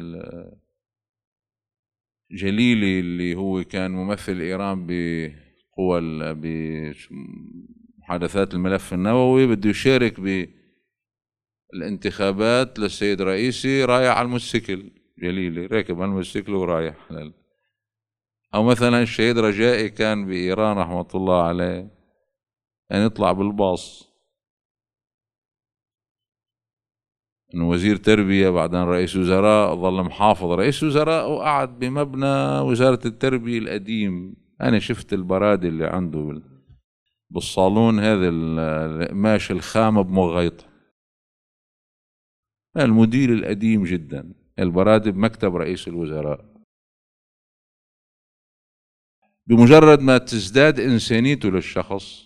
جليلي اللي هو كان ممثل إيران بقوى بمحادثات الملف النووي بده يشارك بالانتخابات للسيد رئيسي، رايح على الموتوسيكل. جليلي راكب على الموتوسيكل ورايح. أو مثلا الشهيد رجائي كان بإيران رحمة الله عليه، يعني يطلع بالباص إنه وزير تربية، بعدين رئيس وزراء، ظل محافظ رئيس وزراء، وقعد بمبنى وزارة التربية القديم. أنا شفت البرادة اللي عنده بالصالون، هذا القماش الخام بمغيطة، المدير القديم جدا، البرادة بمكتب رئيس الوزراء. بمجرد ما تزداد إنسانيته للشخص،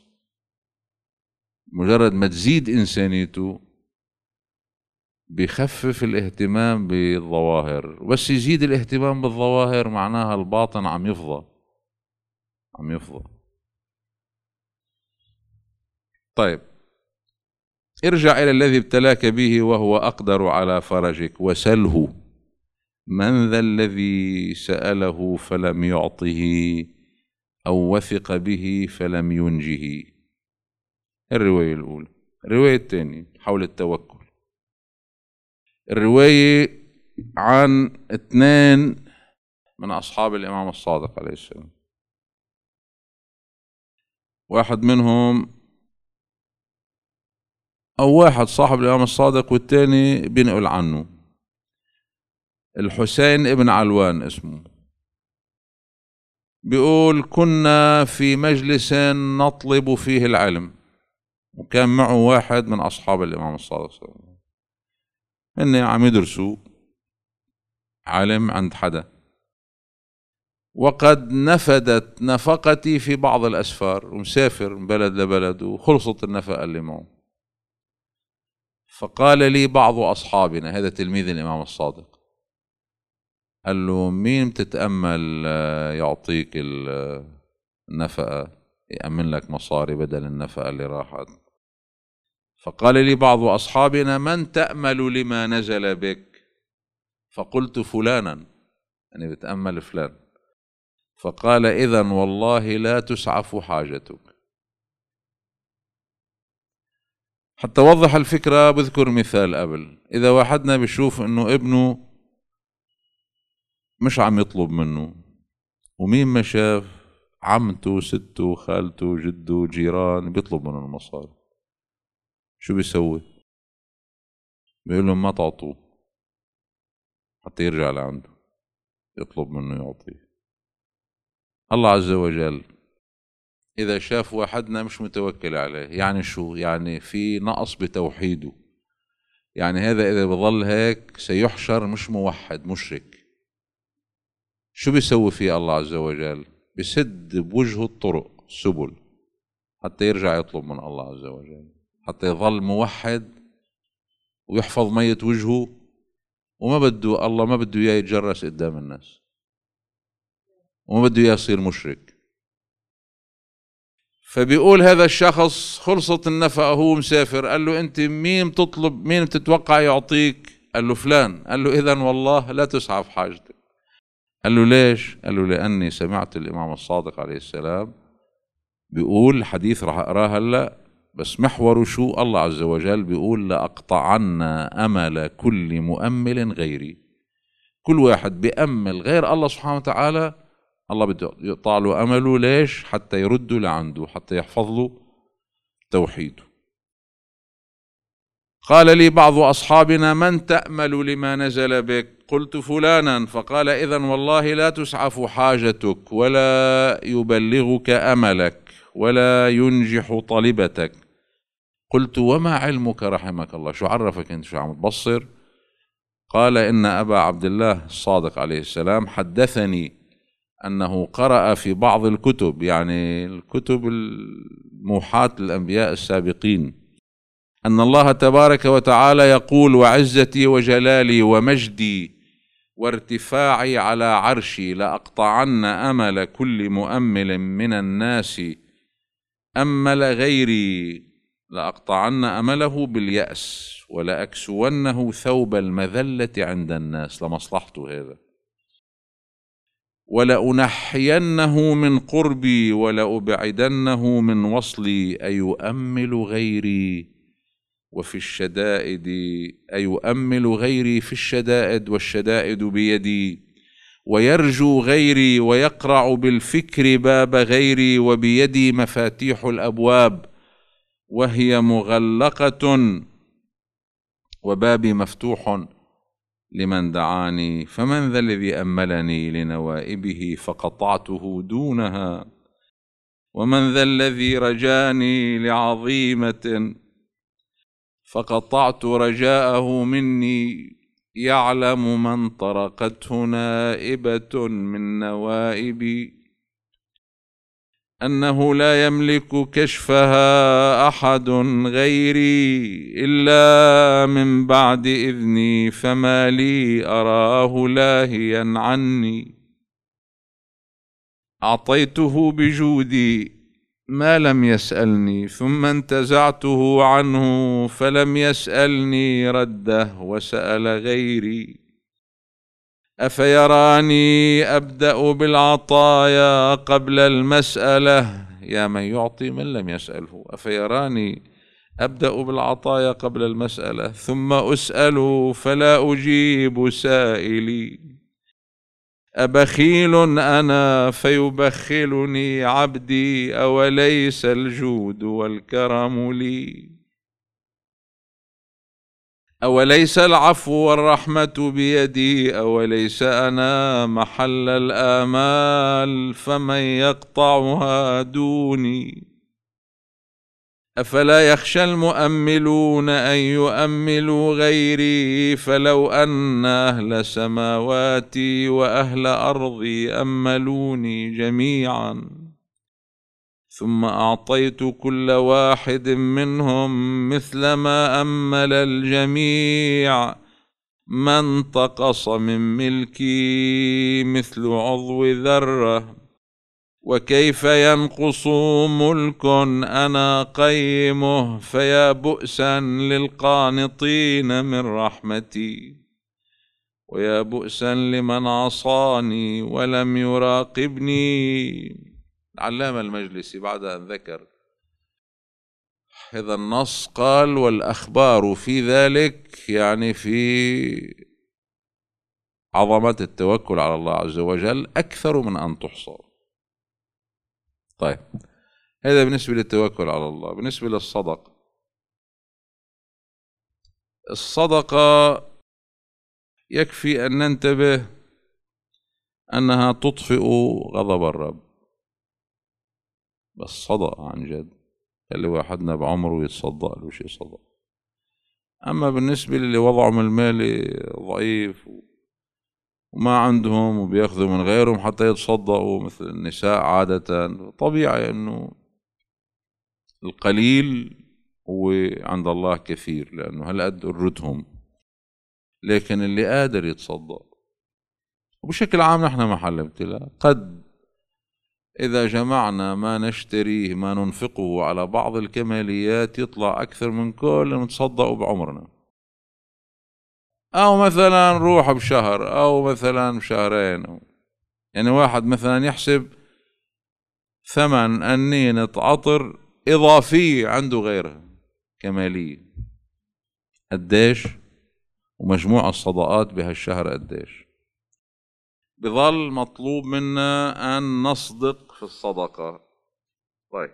مجرد ما تزيد إنسانيته، بخفف الاهتمام بالظواهر. بس يزيد الاهتمام بالظواهر معناها الباطن عم يفضى، عم يفضى. طيب، ارجع إلى الذي ابتلاك به وهو أقدر على فرجك وسله. من ذا الذي سأله فلم يعطه، أو وثق به فلم ينجه؟ الرواية الأولى. الرواية الثانية حول التوكل. الرواية عن اثنين من أصحاب الإمام الصادق عليه السلام، واحد منهم أو واحد صاحب الإمام الصادق والثاني بينقل عنه، الحسين ابن علوان اسمه. بيقول: كنا في مجلس نطلب فيه العلم، وكان معه واحد من أصحاب الإمام الصادق صلى الله عليه وسلم، إني عم يدرسوا علم عند حدا، وقد نفدت نفقتي في بعض الأسفار، ومسافر من بلد لبلد وخلصت النفقة اللي معه. فقال لي بعض أصحابنا، هذا تلميذ الإمام الصادق، قال له: مين بتتأمل يعطيك النفقة، يأمن لك مصاري بدل النفقة اللي راحت؟ فقال لي بعض أصحابنا: من تأمل لما نزل بك؟ فقلت: فلانا، يعني بتأمل فلان. فقال: إذن والله لا تسعف حاجتك. حتى وضح الفكرة بذكر مثال قبل. إذا واحدنا بيشوف إنه ابنه مش عم يطلب منه، ومين ما شاف عمته سته خالته جده جيران بيطلب منه المصاري، شو بيسوي؟ بيقول لهم ما تعطوه حتى يرجع لعنده يطلب منه يعطيه. الله عز وجل إذا شاف واحدنا مش متوكل عليه، يعني شو؟ يعني في نقص بتوحيده، يعني هذا إذا بظل هيك سيحشر مش موحد، مشرك. شو بيسوي فيه الله عز وجل؟ بسد بوجهه الطرق السبل حتى يرجع يطلب من الله عز وجل، حتى يظل موحد ويحفظ مية وجهه، وما بده الله ما بده إياه يتجرس قدام الناس، وما بده إياه يصير مشرك. فبيقول هذا الشخص خلصت النفقة، هو مسافر، قال له: أنت مين بتطلب، مين بتتوقع يعطيك؟ قال له: فلان. قال له: إذن والله لا تسعف حاجتك. قال له: ليش؟ قال له: لأني سمعت الإمام الصادق عليه السلام بيقول حديث راح أقراه هلأ، بس محوره شو؟ الله عز وجل بيقول: لأقطعن أمل كل مؤمل غيري. كل واحد بيأمل غير الله سبحانه وتعالى الله بده يقطع له أمله. ليش؟ حتى يرده لعنده، حتى يحفظ له توحيده. قال لي بعض أصحابنا: من تأمل لما نزل بك؟ قلت: فلانا. فقال: إذن والله لا تسعف حاجتك، ولا يبلغك أملك، ولا ينجح طلبتك. قلت: وما علمك رحمك الله؟ شو عرفك أنت شو عم تبصر؟ قال: إن أبا عبد الله الصادق عليه السلام حدثني أنه قرأ في بعض الكتب، يعني الكتب الموحاة للأنبياء السابقين، أن الله تبارك وتعالى يقول: وعزتي وجلالي ومجدي وارتفاعي على عرشي لأقطعن أمل كل مؤمل من الناس أمل غيري، لأقطعن أمله باليأس، ولأكسونه ثوب المذلة عند الناس، لمصلحته هذا، ولأنحينه من قربي ولأبعدنه من وصلي، أيؤمل غيري وفي الشدائد، أيؤمل غيري في الشدائد والشدائد بيدي، ويرجو غيري ويقرع بالفكر باب غيري، وبيدي مفاتيح الأبواب وهي مغلقة وبابي مفتوح لمن دعاني، فمن ذا الذي أملني لنوائبه فقطعته دونها، ومن ذا الذي رجاني لعظيمة فقطعت رجاءه مني، يعلم من طرقته نائبة من نوائبي أنه لا يملك كشفها أحد غيري إلا من بعد إذني، فما لي أراه لاهيا عني. أعطيته بجودي ما لم يسألني، ثم انتزعته عنه فلم يسألني رده وسأل غيري. أفيراني أبدأ بالعطايا قبل المسألة، يا من يعطي من لم يسأله، أفيراني أبدأ بالعطايا قبل المسألة ثم أسأل فلا أجيب سائلي. أبخيل أنا فيبخلني عبدي، أوليس الجود والكرم لي؟ أوليس العفو والرحمة بيدي؟ أوليس أنا محل الآمال؟ فمن يقطعها دوني؟ أفلا يخشى المؤملون أن يؤملوا غيري؟ فلو أن أهل سماواتي وأهل أرضي أملوني جميعا، ثم أعطيت كل واحد منهم مثل ما أمل الجميع، ما انتقص من ملكي مثل عضو ذرة. وكيف ينقص ملك أنا قيمه؟ فيا بؤسا للقانطين من رحمتي، ويا بؤسا لمن عصاني ولم يراقبني. العلامة المجلسي بعد أن ذكر هذا النص قال: والأخبار في ذلك، يعني في عظمة التوكل على الله عز وجل، أكثر من أن تحصى. طيب، هذا بالنسبة للتوكل على الله. بالنسبة للصدقة، الصدقة يكفي أن ننتبه أنها تطفئ غضب الرب، بس صدقة عن جد اللي واحدنا بعمره يتصدق له شيء صدق. أما بالنسبة للي وضعهم المالي ضعيف وما عندهم وبياخذوا من غيرهم حتى يتصدقوا، مثل النساء عادة، طبيعي أنه القليل هو عند الله كثير، لأنه هالقد قرتهم. لكن اللي قادر يتصدق، وبشكل عام نحن محل ابتلاء، قد إذا جمعنا ما نشتريه ما ننفقه على بعض الكماليات يطلع أكثر من كل نتصدقوا بعمرنا. أو مثلا نروح بشهر أو مثلا بشهرين، يعني واحد مثلا يحسب ثمن أنينة عطر إضافية عنده غيرها كمالية قديش، ومجموع الصدقات بهالشهر قديش. بظل مطلوب منا أن نصدق في الصدقة. طيب،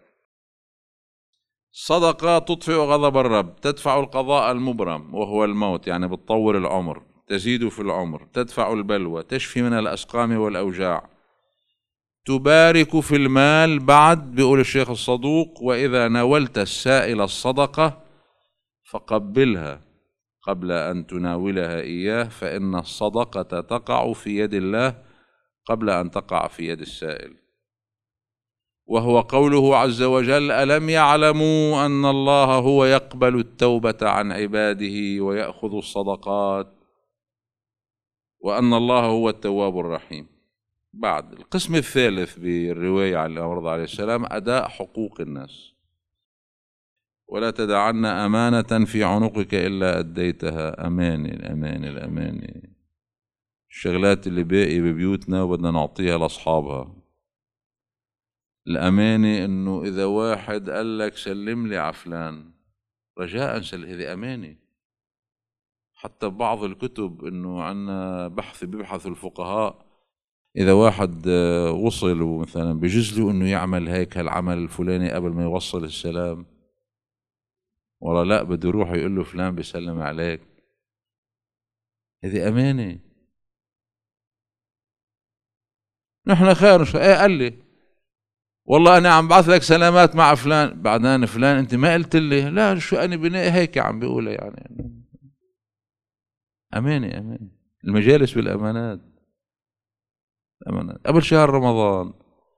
الصدقة تطفئ غضب الرب، تدفع القضاء المبرم وهو الموت، يعني بتطول العمر، تزيد في العمر، تدفع البلوى، تشفي من الأسقام والأوجاع، تبارك في المال. بعد بيقول الشيخ الصدوق: وإذا ناولت السائل الصدقة فقبلها قبل أن تناولها إياه، فإن الصدقة تقع في يد الله قبل أن تقع في يد السائل. وهو قوله عز وجل: ألم يعلموا أن الله هو يقبل التوبة عن عباده ويأخذ الصدقات، وأن الله هو التواب الرحيم. بعد القسم الثالث بالرواية عن الإمام عليه السلام: أداء حقوق الناس. ولا تدعن أمانة في عنقك إلا أديتها. أماني الأماني الأماني، الشغلات اللي باقي ببيوتنا وبدنا نعطيها لأصحابها. الأمانة إنه إذا واحد قال لك سلم لي عفلان، رجاء سل، هذه أمانة. حتى بعض الكتب إنه عنا بحث بيبحث الفقهاء إذا واحد وصل ومثلا بجوز له إنه يعمل هيك هالعمل الفلاني قبل ما يوصل السلام، ولا لا بده يروح يقول له فلان بيسلم عليك، هذه أمانة. نحن خير شو ايه قال لي والله أنا عم بعث لك سلامات مع فلان، بعدين فلان أنت ما قلت لي، لا شو أنا بناء هيك عم بيقولها يعني. أمانة أمانة، المجالس بالأمانات. أمانات. قبل شهر رمضان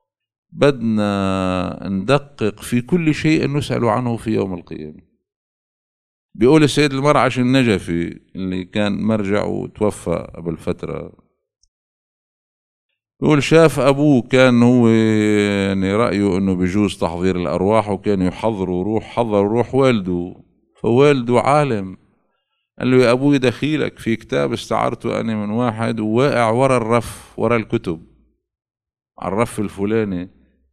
بدنا ندقق في كل شيء نسأل عنه في يوم القيامة. بيقول السيد المرعش النجفي اللي كان مرجع وتوفى قبل فترة، بيقول شاف أبوه كان هو يعني رأيه أنه بيجوز تحضير الأرواح، وكان يحضروا روح، حضر روح والده، فوالده عالم قال له يا أبوي دخيلك في كتاب استعرته أنا من واحد وواقع ورا الرف، ورا الكتب على الرف الفلاني،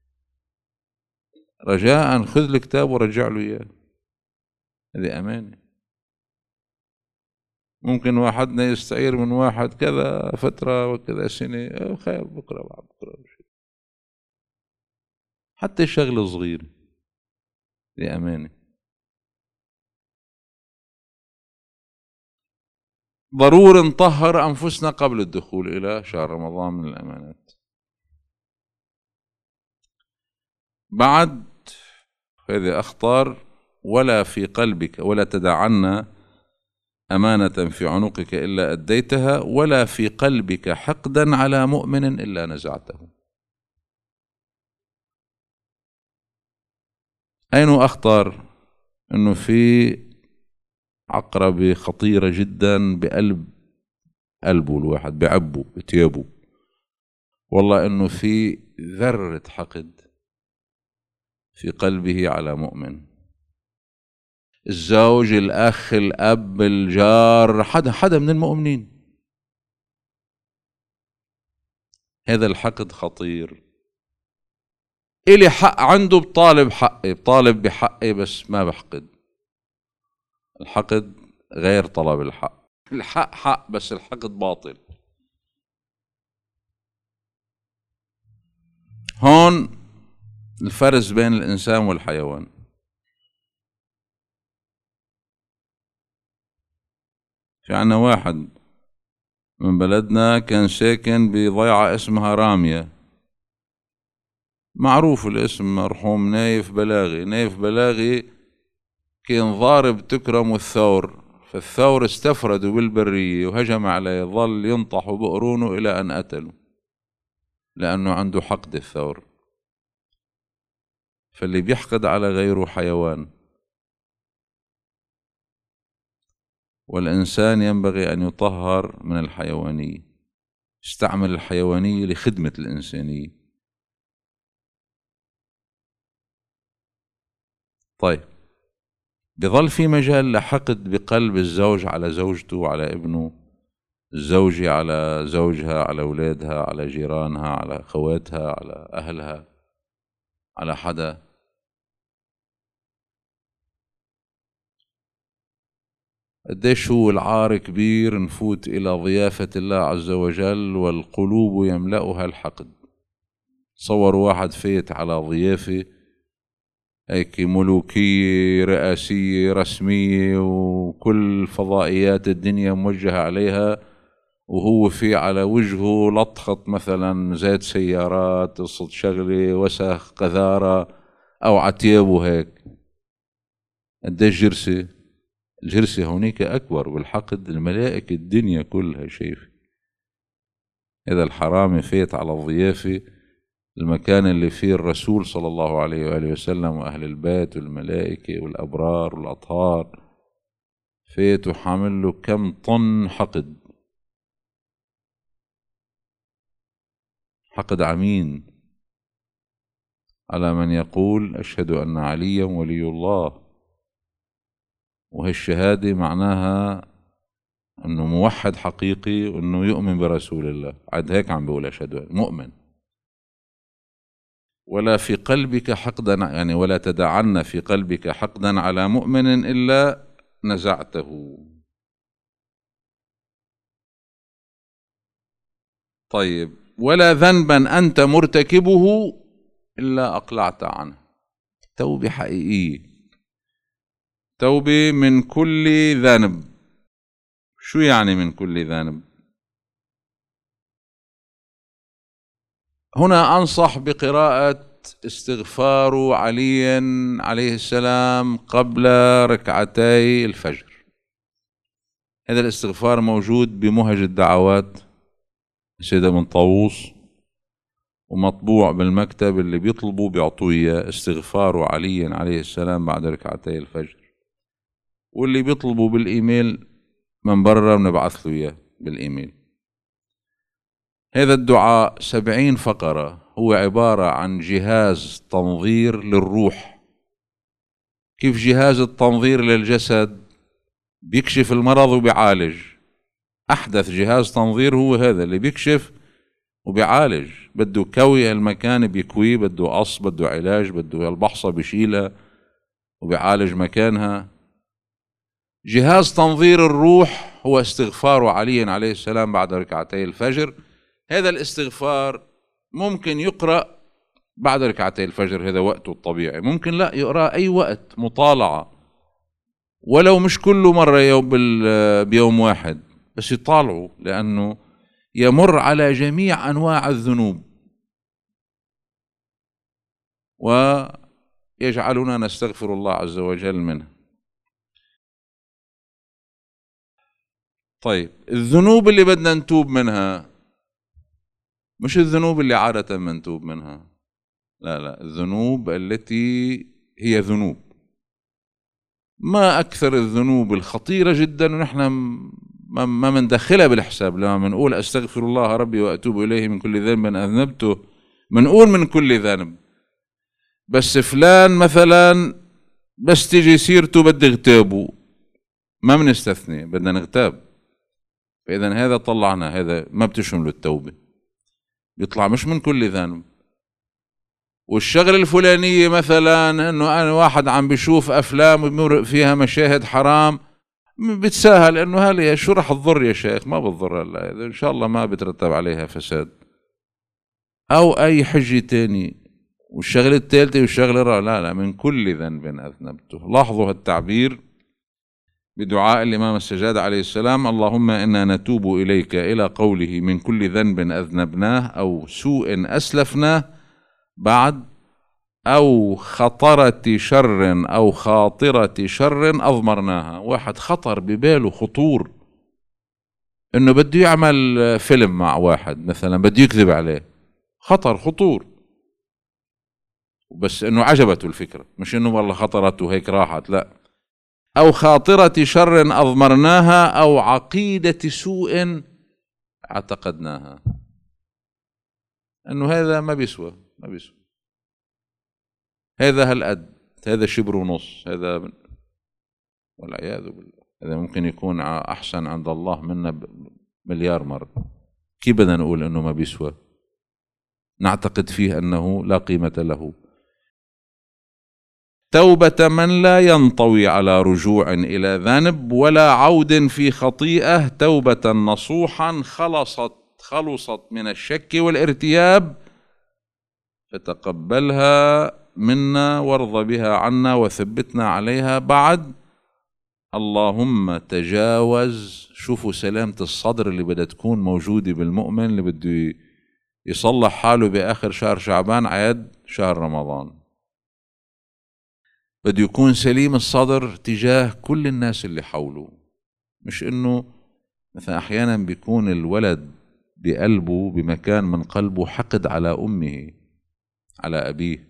رجاء خذ الكتاب ورجع له إياه. هذه أمانة. ممكن واحدنا يستعير من واحد كذا فترة وكذا سنة، خير بكرة بعد بكرة، حتى الشغل الصغير دي أمانة. ضروري نطهر أنفسنا قبل الدخول إلى شهر رمضان من الأمانات. بعد هذه أخطر، ولا في قلبك ولا تدعن أمانة في عنقك إلا أديتها، ولا في قلبك حقدا على مؤمن إلا نزعته. أين أخطر؟ إنه في عقربة خطيرة جدا بقلب قلبه، الواحد بعبه بتيابه، والله إنه في ذرة حقد في قلبه على مؤمن، الزوج، الأخ، الأب، الجار، حدا حدا من المؤمنين. هذا الحقد خطير. إلي حق عنده بطالب حقي، بطالب بحقي، بس ما بحقد. الحقد غير طلب الحق، الحق حق بس الحقد باطل. هون الفرز بين الإنسان والحيوان. في عنا واحد من بلدنا كان ساكن بضيعة اسمها رامية، معروف الاسم، مرحوم نايف بلاغي. نايف بلاغي كان ضارب تكرم الثور، فالثور استفردوا بالبرية وهجم عليه، ظل ينطح بقرونه إلى أن قتله، لأنه عنده حقد الثور. فاللي بيحقد على غيره حيوان، والإنسان ينبغي أن يطهر من الحيوانية، يستعمل الحيوانية لخدمة الإنسانية. طيب، بظل في مجال لحقد بقلب الزوج على زوجته وعلى ابنه، الزوجة على زوجها، على أولادها، على جيرانها، على أخواتها، على أهلها، على حدا. قديش هو العار كبير نفوت إلى ضيافة الله عز وجل والقلوب يملأها الحقد. تصور واحد فيت على ضيافة هيك ملوكية رئاسية رسمية وكل فضائيات الدنيا موجهة عليها، وهو في على وجهه لطخة مثلا زيت سيارات، قصة شغلة، وسخ، قذارة، أو عتيابه هيك. قديش جرسة؟ الجرسة هونيك أكبر بالحقد، الملائكة الدنيا كلها شايفة. إذا الحرامي فيت على الضيافة، المكان اللي فيه الرسول صلى الله عليه وآله وسلم وأهل البيت والملائكة والأبرار والأطهار، فيت وحامل له كم طن حقد. حقد عمين على من يقول أشهد أن عليا ولي الله، وهالشهادة معناها أنه موحد حقيقي وأنه يؤمن برسول الله. عاد هيك عم بيقول أشهد، مؤمن. ولا في قلبك حقدا، يعني ولا تدعن في قلبك حقدا على مؤمن إلا نزعته. طيب، ولا ذنبا أنت مرتكبه إلا أقلعت عنه. توبة حقيقية، توبة من كل ذنب. شو يعني من كل ذنب؟ هنا أنصح بقراءة استغفار علي عليه السلام قبل ركعتي الفجر. هذا الاستغفار موجود بمهج الدعوات سيد ابن طاووس، ومطبوع بالمكتب، اللي بيطلبوا بيعطوه اياه. استغفار علي عليه السلام بعد ركعتي الفجر. واللي بيطلبوا بالايميل من برا بنبعث له اياه بالايميل. هذا الدعاء سبعين فقرة، هو عبارة عن جهاز تنظير للروح. كيف جهاز التنظير للجسد بيكشف المرض وبيعالج، أحدث جهاز تنظير هو هذا اللي بيكشف وبيعالج. بده كوي المكان بيكويه، بده قص، بده علاج، بده البحصة بيشيلها وبيعالج مكانها. جهاز تنظير الروح هو استغفار علي عليه السلام بعد ركعتي الفجر. هذا الاستغفار ممكن يقرأ بعد ركعتي الفجر، هذا وقته الطبيعي. ممكن لا يقرأ أي وقت، مطالعة، ولو مش كل مرة يوم بيوم واحد، بس يطالعوا، لأنه يمر على جميع أنواع الذنوب ويجعلنا نستغفر الله عز وجل منه. طيب، الذنوب اللي بدنا نتوب منها مش الذنوب اللي عادة منتوب منها، لا لا، الذنوب التي هي ذنوب. ما أكثر الذنوب الخطيرة جدا، ونحن ما مندخلها بالحساب. لما منقول أستغفر الله ربي وأتوب إليه من كل ذنب أذنبته، منقول من كل ذنب. بس فلان مثلا بس تيجي سيرته بدي اغتابه، ما بنستثني، بدنا نغتاب. فإذا هذا طلعنا، هذا ما بتشمل التوبة، بيطلع مش من كل ذنب. والشغلة الفلانية مثلا انه انا واحد عم بيشوف افلام بمرق فيها مشاهد حرام، بتساهل انه هل شو رح تضر يا شيخ؟ ما بتضر، هلا ان شاء الله ما بترتب عليها فساد او اي حجة تاني. والشغلة الثالثة والشغلة الرابعة، لا لا، من كل ذنب اذنبته. لاحظوا التعبير بدعاء الامام السجاد عليه السلام: اللهم انا نتوب اليك، الى قوله من كل ذنب اذنبناه او سوء اسلفناه، بعد أو خطرة شر أو خاطرة شر أضمرناها. واحد خطر بباله خطور إنه بده يعمل فيلم مع واحد مثلا، بده يكذب عليه، خطر خطور، بس إنه عجبته الفكرة، مش إنه والله خطرته هيك راحت، لا. أو خاطرة شر أضمرناها أو عقيدة سوء اعتقدناها. إنه هذا ما بيسوى، ما بيسوى، هذا هالقد، هذا شبر ونص، هذا والعياذ بالله، هذا ممكن يكون أحسن عند الله منا مليار مرة. كيف بدنا نقول أنه ما بيسوى؟ نعتقد فيه أنه لا قيمة له. توبة من لا ينطوي على رجوع إلى ذنب ولا عود في خطيئة، توبة نصوحا خلصت خلصت من الشك والارتياب، فتقبلها منا وارض بها عنا وثبتنا عليها. بعد اللهم تجاوز. شوفوا سلامة الصدر اللي بدها تكون موجودة بالمؤمن اللي بده يصلح حاله بآخر شهر شعبان عيد شهر رمضان. بده يكون سليم الصدر تجاه كل الناس اللي حوله. مش انه مثلا احيانا بيكون الولد بقلبه بمكان من قلبه حقد على امه، على ابيه،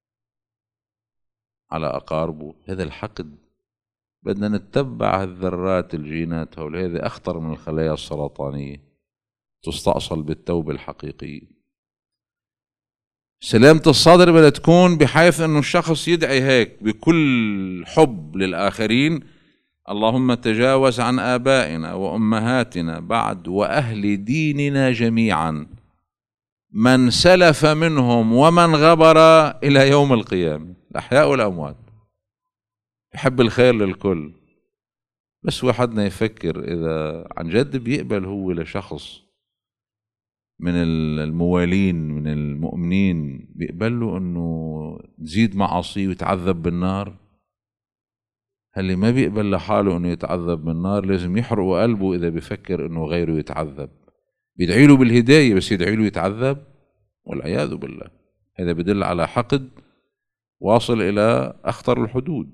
على اقاربه. هذا الحقد بدنا نتبع الذرات الجينات هول، هذه أخطر من الخلايا السرطانية، تستأصل بالتوبة الحقيقية. سلامة الصدر بدها تكون بحيث أنه الشخص يدعي هيك بكل حب للآخرين: اللهم تجاوز عن آبائنا وأمهاتنا بعد وأهل ديننا جميعا، من سلف منهم ومن غبر إلى يوم القيامة، الأحياء والأموات. يحب الخير للكل، بس واحدنا يفكر إذا عن جد بيقبل هو لشخص من الموالين من المؤمنين بيقبلوا انه تزيد معاصيه ويتعذب بالنار؟ اللي ما بيقبل لحاله انه يتعذب بالنار لازم يحرق قلبه اذا بيفكر انه غيره يتعذب. بيدعي له بالهدايه بس يدعي له يتعذب، والعياذ بالله. هذا بدل على حقد واصل الى اخطر الحدود.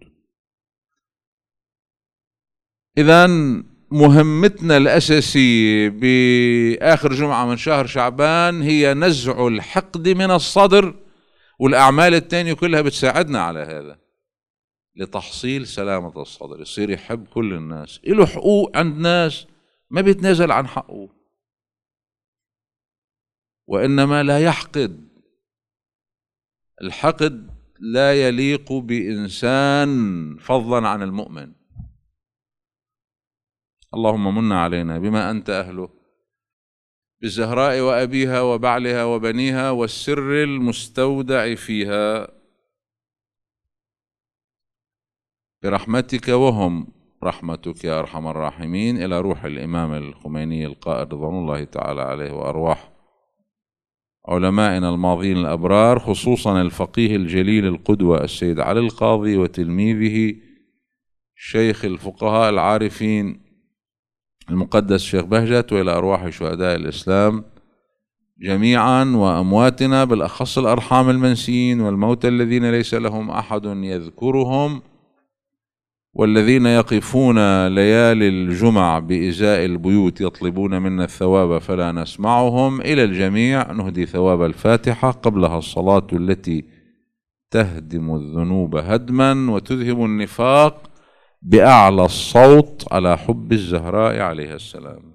اذن مهمتنا الأساسية بآخر جمعة من شهر شعبان هي نزع الحقد من الصدر، والأعمال التانية كلها بتساعدنا على هذا، لتحصيل سلامة الصدر. يصير يحب كل الناس، له حقوق عند ناس ما بيتنازل عن حقه، وإنما لا يحقد. الحقد لا يليق بإنسان فضلا عن المؤمن. اللهم من علينا بما أنت أهله، بالزهراء وأبيها وبعلها وبنيها والسر المستودع فيها، برحمتك وهم رحمتك يا أرحم الراحمين. إلى روح الإمام الخميني القائد رضوان الله تعالى عليه، وأرواح علمائنا الماضين الأبرار، خصوصا الفقيه الجليل القدوة السيد علي القاضي وتلميذه شيخ الفقهاء العارفين المقدس شيخ بهجت، وإلى أرواح شهداء الإسلام جميعا، وأمواتنا بالأخص الأرحام المنسيين والموتى الذين ليس لهم أحد يذكرهم، والذين يقفون ليالي الجمع بإزاء البيوت يطلبون منا الثواب فلا نسمعهم. إلى الجميع نهدي ثواب الفاتحة قبلها الصلاة التي تهدم الذنوب هدما وتذهب النفاق بأعلى الصوت على حب الزهراء عليها السلام.